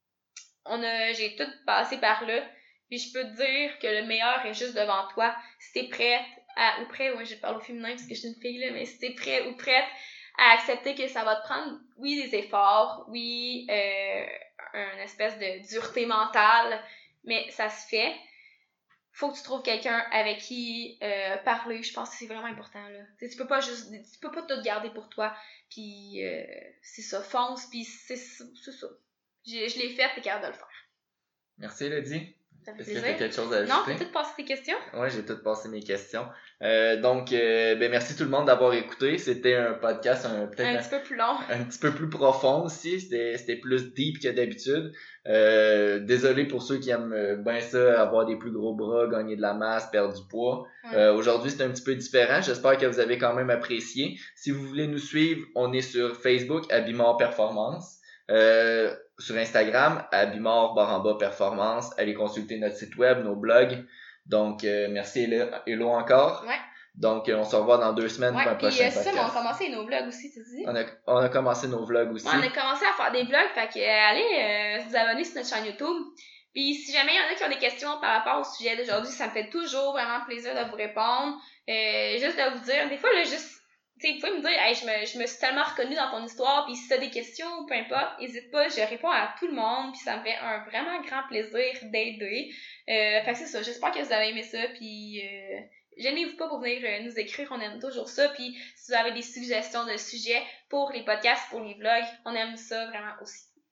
J'ai tout passé par là. Puis je peux te dire que le meilleur est juste devant toi. Si t'es prête ou prêt, ouais, je parle au féminin parce que je suis une fille, là, mais si t'es prêt ou prête à accepter que ça va te prendre, oui, des efforts, oui, une espèce de dureté mentale, mais ça se fait. Faut que tu trouves quelqu'un avec qui parler. Je pense que c'est vraiment important, là. Tu peux pas tout garder pour toi. Puis c'est ça, fonce, puis c'est ça. Je l'ai fait, t'es capable de le faire.
Merci, Elodie.
Ça fait
Est-ce que tu
plaisir.
as quelque chose à ajouter?
Non, t'as tout passé tes questions?
Ouais, j'ai tout passé mes questions. Donc, merci tout le monde d'avoir écouté. C'était un podcast peut-être
Un petit peu plus long.
Un petit peu plus profond aussi. C'était plus deep que d'habitude. Désolé pour ceux qui aiment bien ça, avoir des plus gros bras, gagner de la masse, perdre du poids.
Ouais.
Aujourd'hui, c'est un petit peu différent. J'espère que vous avez quand même apprécié. Si vous voulez nous suivre, on est sur Facebook, Abimor Performance. Sur Instagram, Abimor Performance. Allez consulter notre site web, nos blogs. Donc, merci Hello encore.
Ouais.
Donc, on se revoit dans 2 semaines pour un prochain podcast.
Ça, on a commencé nos vlogs aussi, tu dis?
On a commencé nos vlogs aussi.
Ouais, on a commencé à faire des vlogs, fait que allez vous abonner sur notre chaîne YouTube. Puis si jamais il y en a qui ont des questions par rapport au sujet d'aujourd'hui, ça me fait toujours vraiment plaisir de vous répondre. Juste de vous dire, des fois, là, juste, tu sais, vous pouvez me dire, hey, je me suis tellement reconnue dans ton histoire, puis si t'as des questions, peu importe, n'hésite pas, je réponds à tout le monde, puis ça me fait un vraiment grand plaisir d'aider. Fait que c'est ça, j'espère que vous avez aimé ça, puis gênez-vous pas pour venir nous écrire, on aime toujours ça, puis si vous avez des suggestions de sujets pour les podcasts, pour les vlogs, on aime ça vraiment aussi.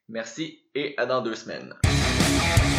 Merci et à dans 2 semaines.